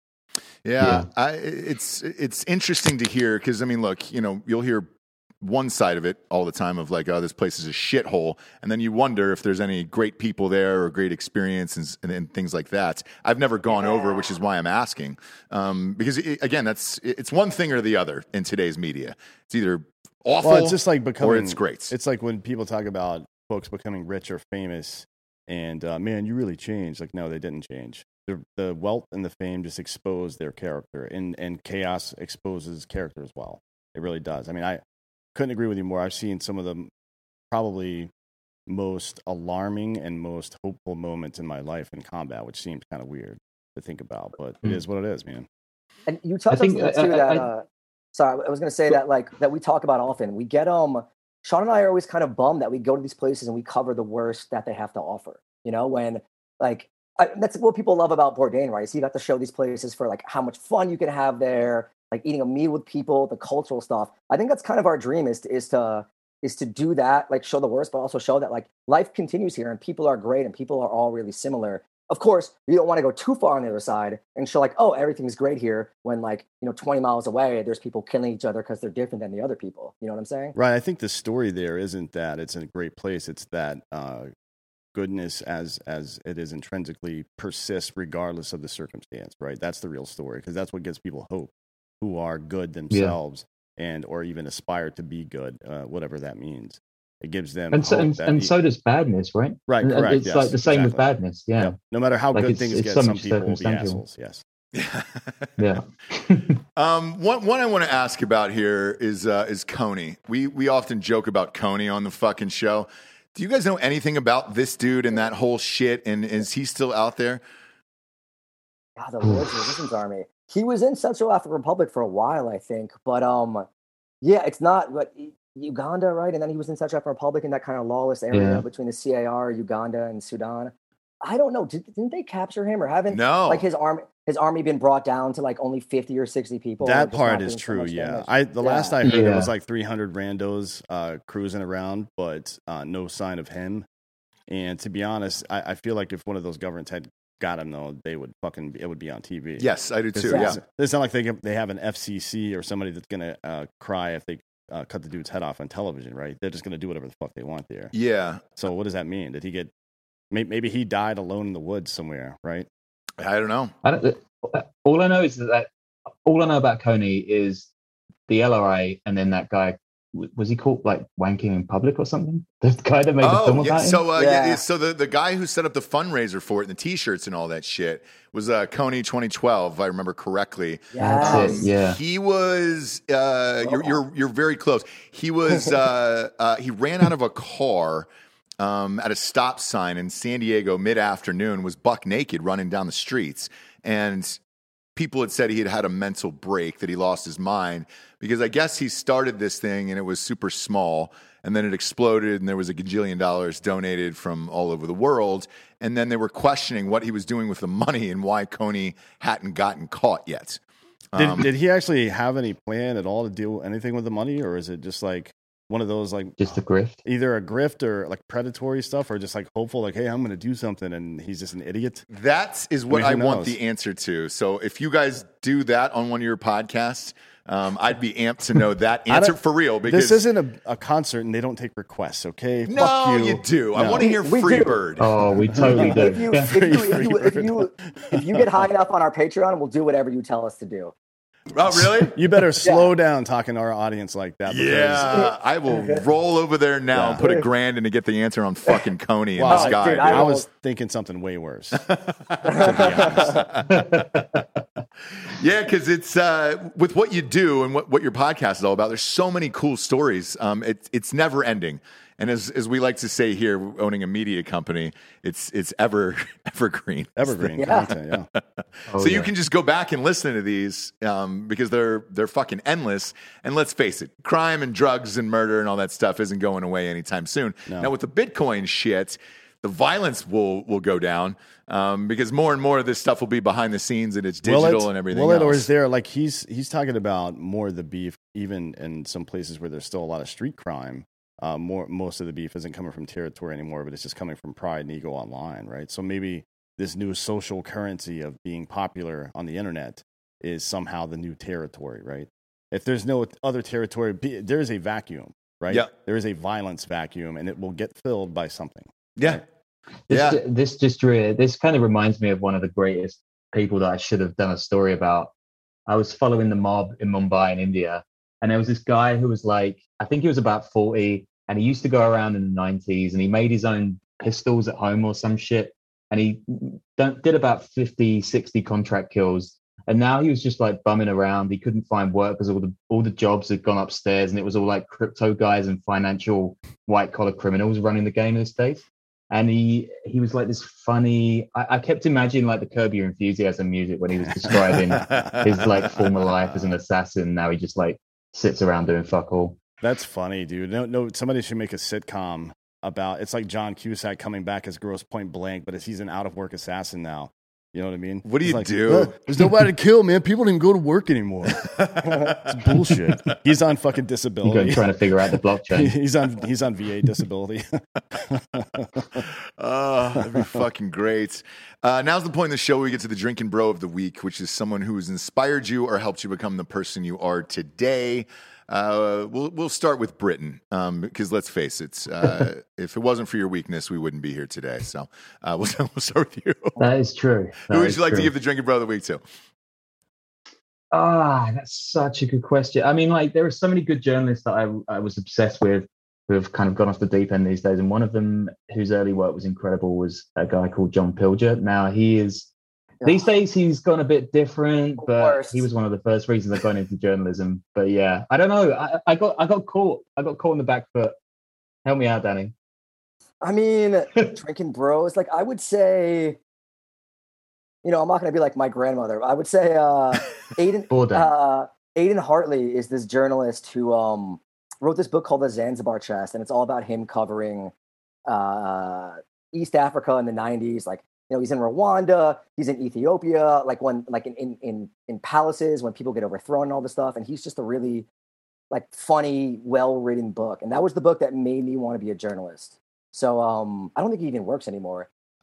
A: Yeah, yeah. I, it's it's interesting to hear because I mean, look, you know, you'll hear one side of it all the time of like, oh, this place is a shithole, and then you wonder if there's any great people there or great experience and, and, and things like that. I've never gone yeah. over, which is why I'm asking, um, because it, again, that's it's one thing or the other in today's media. It's either awful,
E: well, it's just like becoming,
A: or it's great.
E: It's like when people talk about folks becoming rich or famous. And uh, man, you really changed. Like, no, they didn't change. The the wealth and the fame just exposed their character, and and chaos exposes character as well. It really does. I mean, I couldn't agree with you more. I've seen some of the probably most alarming and most hopeful moments in my life in combat, which seems kind of weird to think about, but mm. it is what it is, man.
C: And you touched on something too I, that. I, uh, sorry, I was going to say that like that we talk about often. We get um. Sean and I are always kind of bummed that we go to these places and we cover the worst that they have to offer. You know, when like I, that's what people love about Bourdain, right? So you got to show these places for like how much fun you can have there, like eating a meal with people, the cultural stuff. I think that's kind of our dream is to, is to is to do that, like show the worst, but also show that like life continues here and people are great and people are all really similar. Of course, you don't want to go too far on the other side and show like, oh, everything's great here when like, you know, twenty miles away, there's people killing each other because they're different than the other people. You know what I'm saying?
E: Right. I think the story there isn't that it's a great place. It's that uh, goodness as as it is intrinsically persists regardless of the circumstance. Right. That's the real story because that's what gives people hope who are good themselves yeah. and or even aspire to be good, uh, whatever that means. It gives them
D: and so, and, and so does badness, right?
E: Right,
D: and,
E: correct.
D: It's
E: yes,
D: like the same
E: exactly.
D: with badness, yeah. yeah.
E: No matter how
D: like
E: good
D: it's,
E: things
D: it's
E: get,
D: so
E: some people will be
D: circumstantial.
E: assholes. Yes.
D: Yeah.
A: um, one one I want to ask about here is uh, is Coney. We we often joke about Coney on the fucking show. Do you guys know anything about this dude and that whole shit? And is he still out there?
C: God, the Lord's Resistance Army. He was in Central African Republic for a while, I think, but um, yeah, it's not. But Uganda, right? And then he was in Central African Republic in that kind of lawless area yeah. between the C A R, Uganda, and Sudan. I don't know. Did, didn't they capture him or haven't?
A: No.
C: Like his army, his army been brought down to like only fifty or sixty people.
E: That part is true. So yeah. I the yeah. last I heard yeah. it was like three hundred randos uh, cruising around, but uh, no sign of him. And to be honest, I, I feel like if one of those governments had gotta know they would fucking it would be on T V.
A: Yes, I do
E: It's,
A: too. Yeah.
E: it's, it's not like they they have an F C C or somebody that's gonna uh, cry if they uh, cut the dude's head off on television, right? They're just gonna do whatever the fuck they want there.
A: Yeah.
E: So what does that mean? Did he get? Maybe he died alone in the woods somewhere, right?
A: I don't know.
D: I don't, all I know is that all I know about Coney is the L R A, and then that guy. Was he caught like wanking in public or something? The guy that made the film
A: Oh, yeah.
D: about him?
A: So, uh,
C: Yeah.
A: yeah. So the, the guy who set up the fundraiser for it and the T-shirts and all that shit was uh, Coney twenty twelve, if I remember correctly.
D: That's it, yeah.
A: He was. Uh, you're, you're you're very close. He was. Uh, uh, he ran out of a car um, at a stop sign in San Diego mid afternoon. Was buck naked running down the streets, and people had said he had had a mental break, that he lost his mind, because I guess he started this thing and it was super small, and then it exploded and there was a gajillion dollars donated from all over the world. And then they were questioning what he was doing with the money and why Coney hadn't gotten caught yet.
E: Did,
A: Um,
E: did he actually have any plan at all to do anything with the money, or is it just like one of those like
D: Just a grift.
E: either a grift or like predatory stuff, or just like hopeful, like, hey, I'm going to do something, and he's just an idiot?
A: That is what
E: I
A: I
E: mean, who
A: want
E: knows?
A: the answer to. So if you guys do that on one of your podcasts, um, I'd be amped to know that
E: I
A: answer
E: don't-
A: for real. Because
E: This isn't a, a concert, and they don't take requests. Okay,
A: no,
E: Fuck you.
A: you do. I
E: No.
A: want to hear
C: We do.
A: Freebird.
D: Oh, we totally do.
C: If you, if, you, if, you, if, you, if you get high enough on our Patreon, we'll do whatever you tell us to do.
A: Oh, really?
E: You better slow down talking to our audience like that. because-
A: Yeah, I will roll over there now
E: Yeah.
A: and put a grand in to get the answer on fucking Coney in
E: Wow,
A: the sky.
C: dude,
A: dude.
C: I
E: I
C: will-
E: was thinking something way worse. To be honest.
A: Yeah, because it's uh, with what you do and what, what your podcast is all about. There's so many cool stories. Um, it, it's never ending. And as as we like to say here, owning a media company, it's it's ever evergreen.
E: Evergreen
C: Yeah.
E: content, yeah.
D: Oh,
A: so you
D: yeah.
A: can just go back and listen to these um, because they're they're fucking endless. And let's face it, crime and drugs and murder and all that stuff isn't going away anytime soon.
E: No.
A: Now with the Bitcoin shit, the violence will will go down um, because more and more of this stuff will be behind the scenes and it's digital
E: Will it-
A: and everything
E: Will it,
A: else.
E: or is there like he's he's talking about more of the beef, even in some places where there's still a lot of street crime. Uh, more most of the beef isn't coming from territory anymore, but it's just coming from pride and ego online, right? So maybe this new social currency of being popular on the internet is somehow the new territory, right? If there's no other territory, be- there is a vacuum, right?
A: Yeah.
E: There is a violence vacuum, and it will get filled by something.
A: yeah.
D: This,
A: Yeah.
D: this just re- this kind of reminds me of one of the greatest people that I should have done a story about. I was following the mob in Mumbai in India, and there was this guy who was like, I think he was about forty, and he used to go around in the nineties, and he made his own pistols at home or some shit, and he done, did about fifty, sixty contract kills. And now he was just like bumming around. He couldn't find work because all the all the jobs had gone upstairs, and it was all like crypto guys and financial white collar criminals running the game in the States. And he he was like this funny. I, I kept imagining like the Curb Your Enthusiasm music when he was describing his like former life as an assassin. Now he just like sits around doing fuck all.
E: That's funny, dude. No, no. Somebody should make a sitcom about. It's like John Cusack coming back as Gross Point Blank, but he's an out of work assassin now. You know what I mean?
A: What do
E: It's
A: you
E: like,
A: do?
E: "Uh, there's nobody to kill, man. People don't even go to work anymore. It's bullshit. He's on fucking
D: You go
E: disability.
D: trying to figure out the blockchain.
E: he's on he's on V A disability.
A: Oh, that'd be fucking great. Uh, now's the point in the show where we get to the drinking bro of the week, which is someone who has inspired you or helped you become the person you are today. Uh, we'll we'll start with Britain um, because let's face it, uh, if it wasn't for your weakness, we wouldn't be here today. So uh, we'll, we'll start with you.
D: That is true. That
A: Who would
D: is
A: you like to
D: true.
A: give the drinking bro of the week to?
D: Ah, that's such a good question. I mean, like, there are so many good journalists that I, I was obsessed with who have kind of gone off the deep end these days. And one of them whose early work was incredible was a guy called John Pilger. Now, he is, these days, he's gone a bit different, but
C: Worse.
D: he was one of the first reasons I got into journalism. But yeah, I don't know. I, I got I got caught. I got caught in the back foot. Help me out, Danny.
C: I mean, drinking bros, like I would say, you know, I'm not going to be like my grandmother. I would say uh, Aiden,
D: Boredom.
C: uh, Aiden Hartley is this journalist who um, wrote this book called The Zanzibar Chest, and it's all about him covering uh, East Africa in the nineties. Like, you know, he's in Rwanda, he's in Ethiopia, like when, like in in in, in palaces when people get overthrown and all this stuff. And he's just a really like funny, well-written book. And that was the book that made me want to be a journalist. So um, I don't think he even works anymore.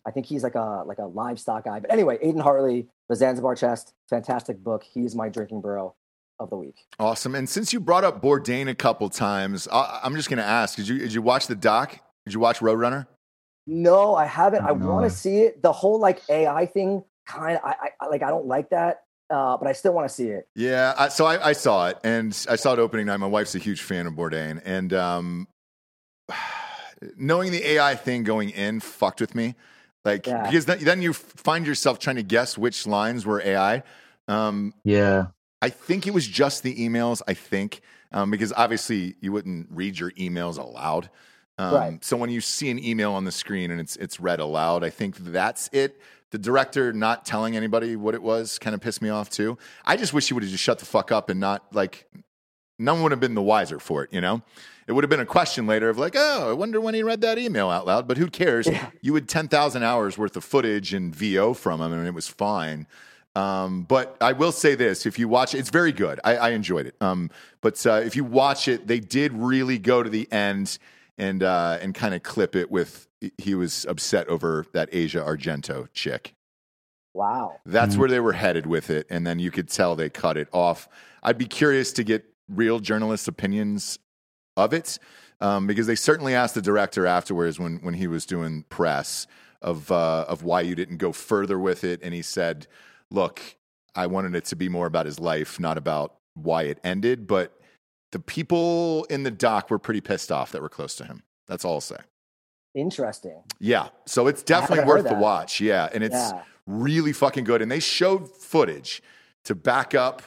C: I think he's like a like a livestock guy. But anyway, Aiden Hartley, The Zanzibar Chest, fantastic book. He's my drinking bro of the week.
A: Awesome. And since you brought up Bourdain a couple times, I, I'm just going to ask: Did you did you watch the doc? Did you watch Roadrunner?
C: No, I haven't. I
D: No.
C: want to see it. The whole like A I thing, kind of. I, I like. I don't like that, uh, but I still want to see it.
A: Yeah. I, so I, I saw it, and I saw it opening night. My wife's a huge fan of Bourdain, and um, knowing the A I thing going in fucked with me. Like
C: Yeah.
A: because then, then you find yourself trying to guess which lines were A I. Um,
D: Yeah.
A: I think it was just the emails. I think um, because obviously you wouldn't read your emails aloud. Um,
C: Right.
A: So when you see an email on the screen and it's it's read aloud, I think that's it. The director not telling anybody what it was kind of pissed me off too. I just wish he would have just shut the fuck up and not like. No one would have been the wiser for it, you know? It would have been a question later of like, oh, I wonder when he read that email out loud. But who cares?
C: Yeah.
A: You had ten thousand hours worth of footage and V O from him, and it was fine. Um, but I will say this: if you watch it, it's very good. I, I enjoyed it. Um, but uh, if you watch it, they did really go to the end and uh, and kind of clip it with he was upset over that Asia Argento chick.
C: Wow.
A: That's
D: Mhm.
A: where they were headed with it, and then you could tell they cut it off. I'd be curious to get real journalists' opinions of it, um, because they certainly asked the director afterwards when when he was doing press of uh, of why you didn't go further with it, and he said, "Look, I wanted it to be more about his life, not about why it ended." But the people in the doc were pretty pissed off that were close to him. That's all I'll say.
C: Interesting.
A: Yeah, so it's definitely
C: haven't
A: worth
C: heard
A: the
C: that.
A: watch. Yeah, and it's
C: Yeah.
A: really fucking good. And they showed footage to back up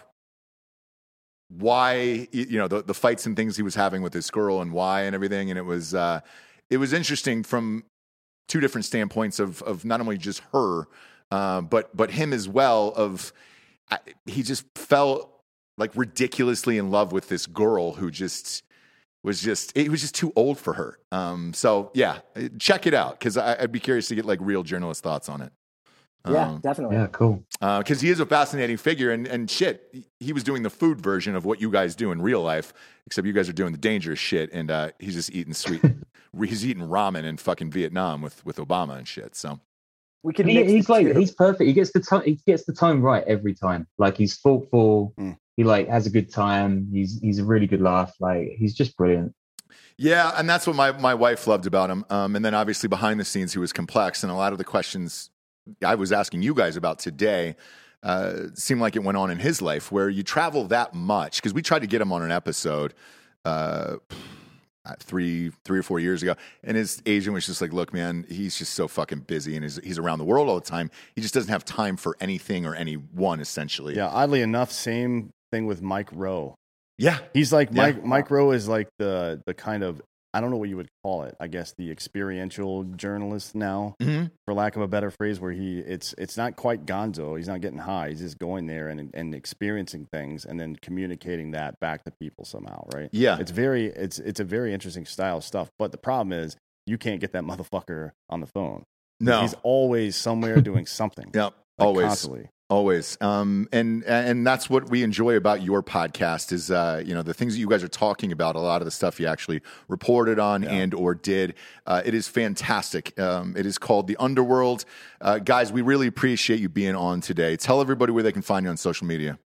A: why y- you know the, the fights and things he was having with his girl and why and everything. And it was uh, it was interesting from two different standpoints of of not only just her, uh, but but him as well. Of I, he just fell like ridiculously in love with this girl who just was just it was just too old for her. Um, so yeah, check it out because I'd be curious to get like real journalist thoughts on it.
C: Yeah,
A: Um,
C: definitely.
D: Yeah. Cool.
A: because he is a fascinating figure, and, and shit, he was doing the food version of what you guys do in real life, except you guys are doing the dangerous shit, and uh, he's just eating sweet, he's eating ramen in fucking Vietnam with, with Obama and shit. So
C: We can
D: He,
C: mix
D: he's
C: the
D: like
C: two.
D: he's perfect. He gets the tone. He gets the tone right every time. Like he's thoughtful.
E: Mm.
D: He like has a good time. He's he's a really good laugh. Like he's just brilliant.
A: yeah, and that's what my, my wife loved about him. Um, and then obviously behind the scenes, he was complex, and a lot of the questions I was asking you guys about today uh, seemed like it went on in his life, where you travel that much. Because we tried to get him on an episode uh, three three or four years ago, and his agent was just like, "Look, man, he's just so fucking busy, and he's, he's around the world all the time. He just doesn't have time for anything or anyone, essentially."
E: Yeah, oddly enough, same thing with Mike Rowe.
A: yeah,
E: He's like
A: Yeah.
E: Mike. Mike Rowe is like the the kind of I don't know what you would call it. I guess the experiential journalist now,
A: hmm
E: for lack of a better phrase, where he it's it's not quite gonzo. He's not getting high. He's just going there and and experiencing things and then communicating that back to people somehow, right?
A: yeah,
E: It's very it's it's a very interesting style of stuff. But the problem is you can't get that motherfucker on the phone.
A: no,
E: He's always somewhere doing something.
A: yeah,
E: like,
A: always.
E: constantly.
A: Always. Um, and and that's what we enjoy about your podcast is, uh, you know, the things that you guys are talking about, a lot of the stuff you actually reported on
E: Yeah.
A: and or did. Uh, it is fantastic. Um, it is called The Underworld. Uh, guys, we really appreciate you being on today. Tell everybody where they can find you on social media.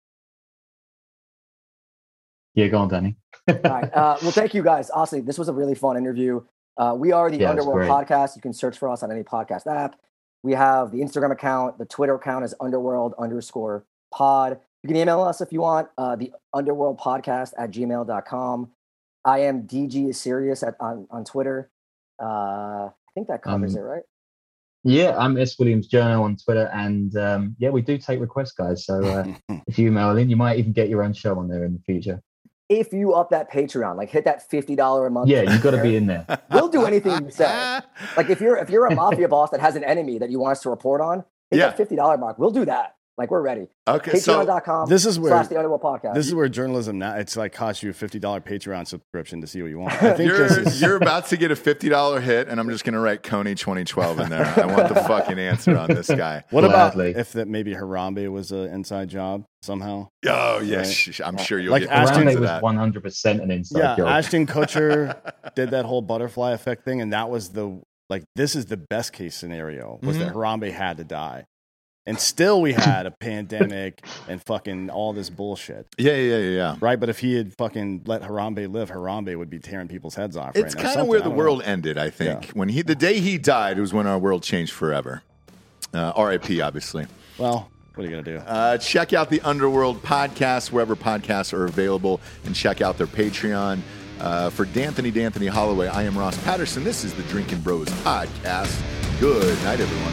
D: Yeah, go on, Danny.
C: All right. Uh, well, thank you guys. Honestly, this was a really fun interview. Uh, we are the
D: Yeah, it was
C: Underworld
D: great.
C: Podcast. You can search for us on any podcast app. We have the Instagram account. The Twitter account is underworld underscore pod. You can email us if you want, uh, the underworld podcast at gmail dot com. I am D G is serious at, on, on Twitter. Uh, I think that covers
D: Um,
C: it, right?
D: Yeah, I'm S Williams Journal on Twitter, and um, yeah, we do take requests, guys. So uh, if you email in, you might even get your own show on there in the future.
C: If you up that Patreon, like hit that fifty dollars a month.
D: Yeah, you've got to be in there.
C: We'll do anything you say. Like if you're if you're a mafia boss that has an enemy that you want us to report on, hit
A: Yeah.
C: that fifty dollars mark. We'll do that. Like we're ready.
A: Okay, so
C: Patreon.com
E: This is where
C: slash the Underworld Podcast.
E: this is where journalism now it's like costs you a fifty dollar Patreon subscription to see what you want. I think
A: you're,
E: this is
A: you're about to get a fifty dollars hit, and I'm just going to write Coney twenty twelve in there. I want the fucking answer on this guy.
E: what
D: Gladly.
E: about if that maybe Harambe was an inside job somehow?
A: Oh, yes.
E: Right.
A: sh- I'm sure you'll
E: Like
A: get
E: Ashton-
D: Around
A: into
D: was
A: that.
D: one hundred percent an inside
E: Yeah,
D: job.
E: Ashton Kutcher did that whole butterfly effect thing, and that was the like this is the best case scenario was
A: Mhm.
E: that Harambe had to die. And still we had a pandemic and fucking all this bullshit.
A: Yeah, yeah, yeah, yeah.
E: Right? But if he had fucking let Harambe live, Harambe would be tearing people's heads off.
A: It's
E: right now.
A: kind of where the
E: Something, I don't
A: world
E: know.
A: ended, I think.
E: Yeah.
A: When he, the day he died was when our world changed forever. Uh, R I P, obviously.
E: Well, what are you going to do?
A: Uh, check out the Underworld podcast wherever podcasts are available, and check out their Patreon. Uh, for D'Anthony D'Anthony Holloway, I am Ross Patterson. This is the Drinking Bros podcast. Good night, everyone.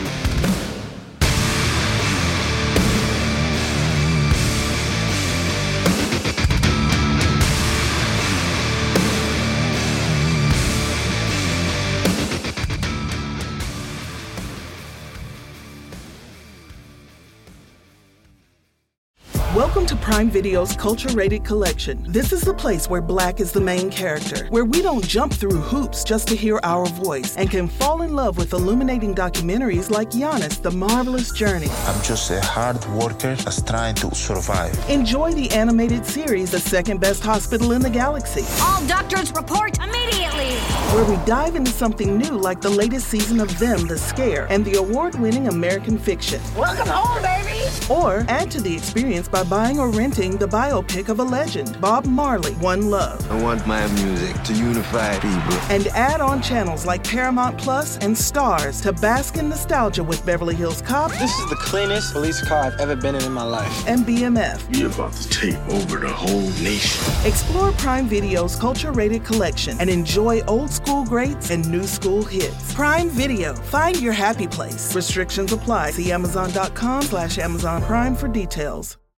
G: Welcome to Prime Video's Culture Rated Collection. This is the place where Black is the main character, where we don't jump through hoops just to hear our voice, and can fall in love with illuminating documentaries like Giannis, The Marvelous Journey.
H: I'm just a hard worker that's trying to survive.
G: Enjoy the animated series, The Second Best Hospital in the Galaxy,
I: All doctors report immediately.
G: where we dive into something new like the latest season of Them, The Scare, and the award-winning American Fiction.
I: Welcome home, baby.
G: Or add to the experience by buying or renting the biopic of a legend, Bob Marley, One Love.
H: I want my music to unify people.
G: And add on channels like Paramount Plus and Stars to bask in nostalgia with Beverly Hills Cop
J: This is the cleanest police car I've ever been in in my life.
G: and B M F.
B: You're about to take over the whole nation.
G: Explore Prime Video's culture-rated collection and enjoy old school greats and new school hits. Prime Video. Find your happy place. Restrictions apply. See Amazon.com slash Amazon Prime for details.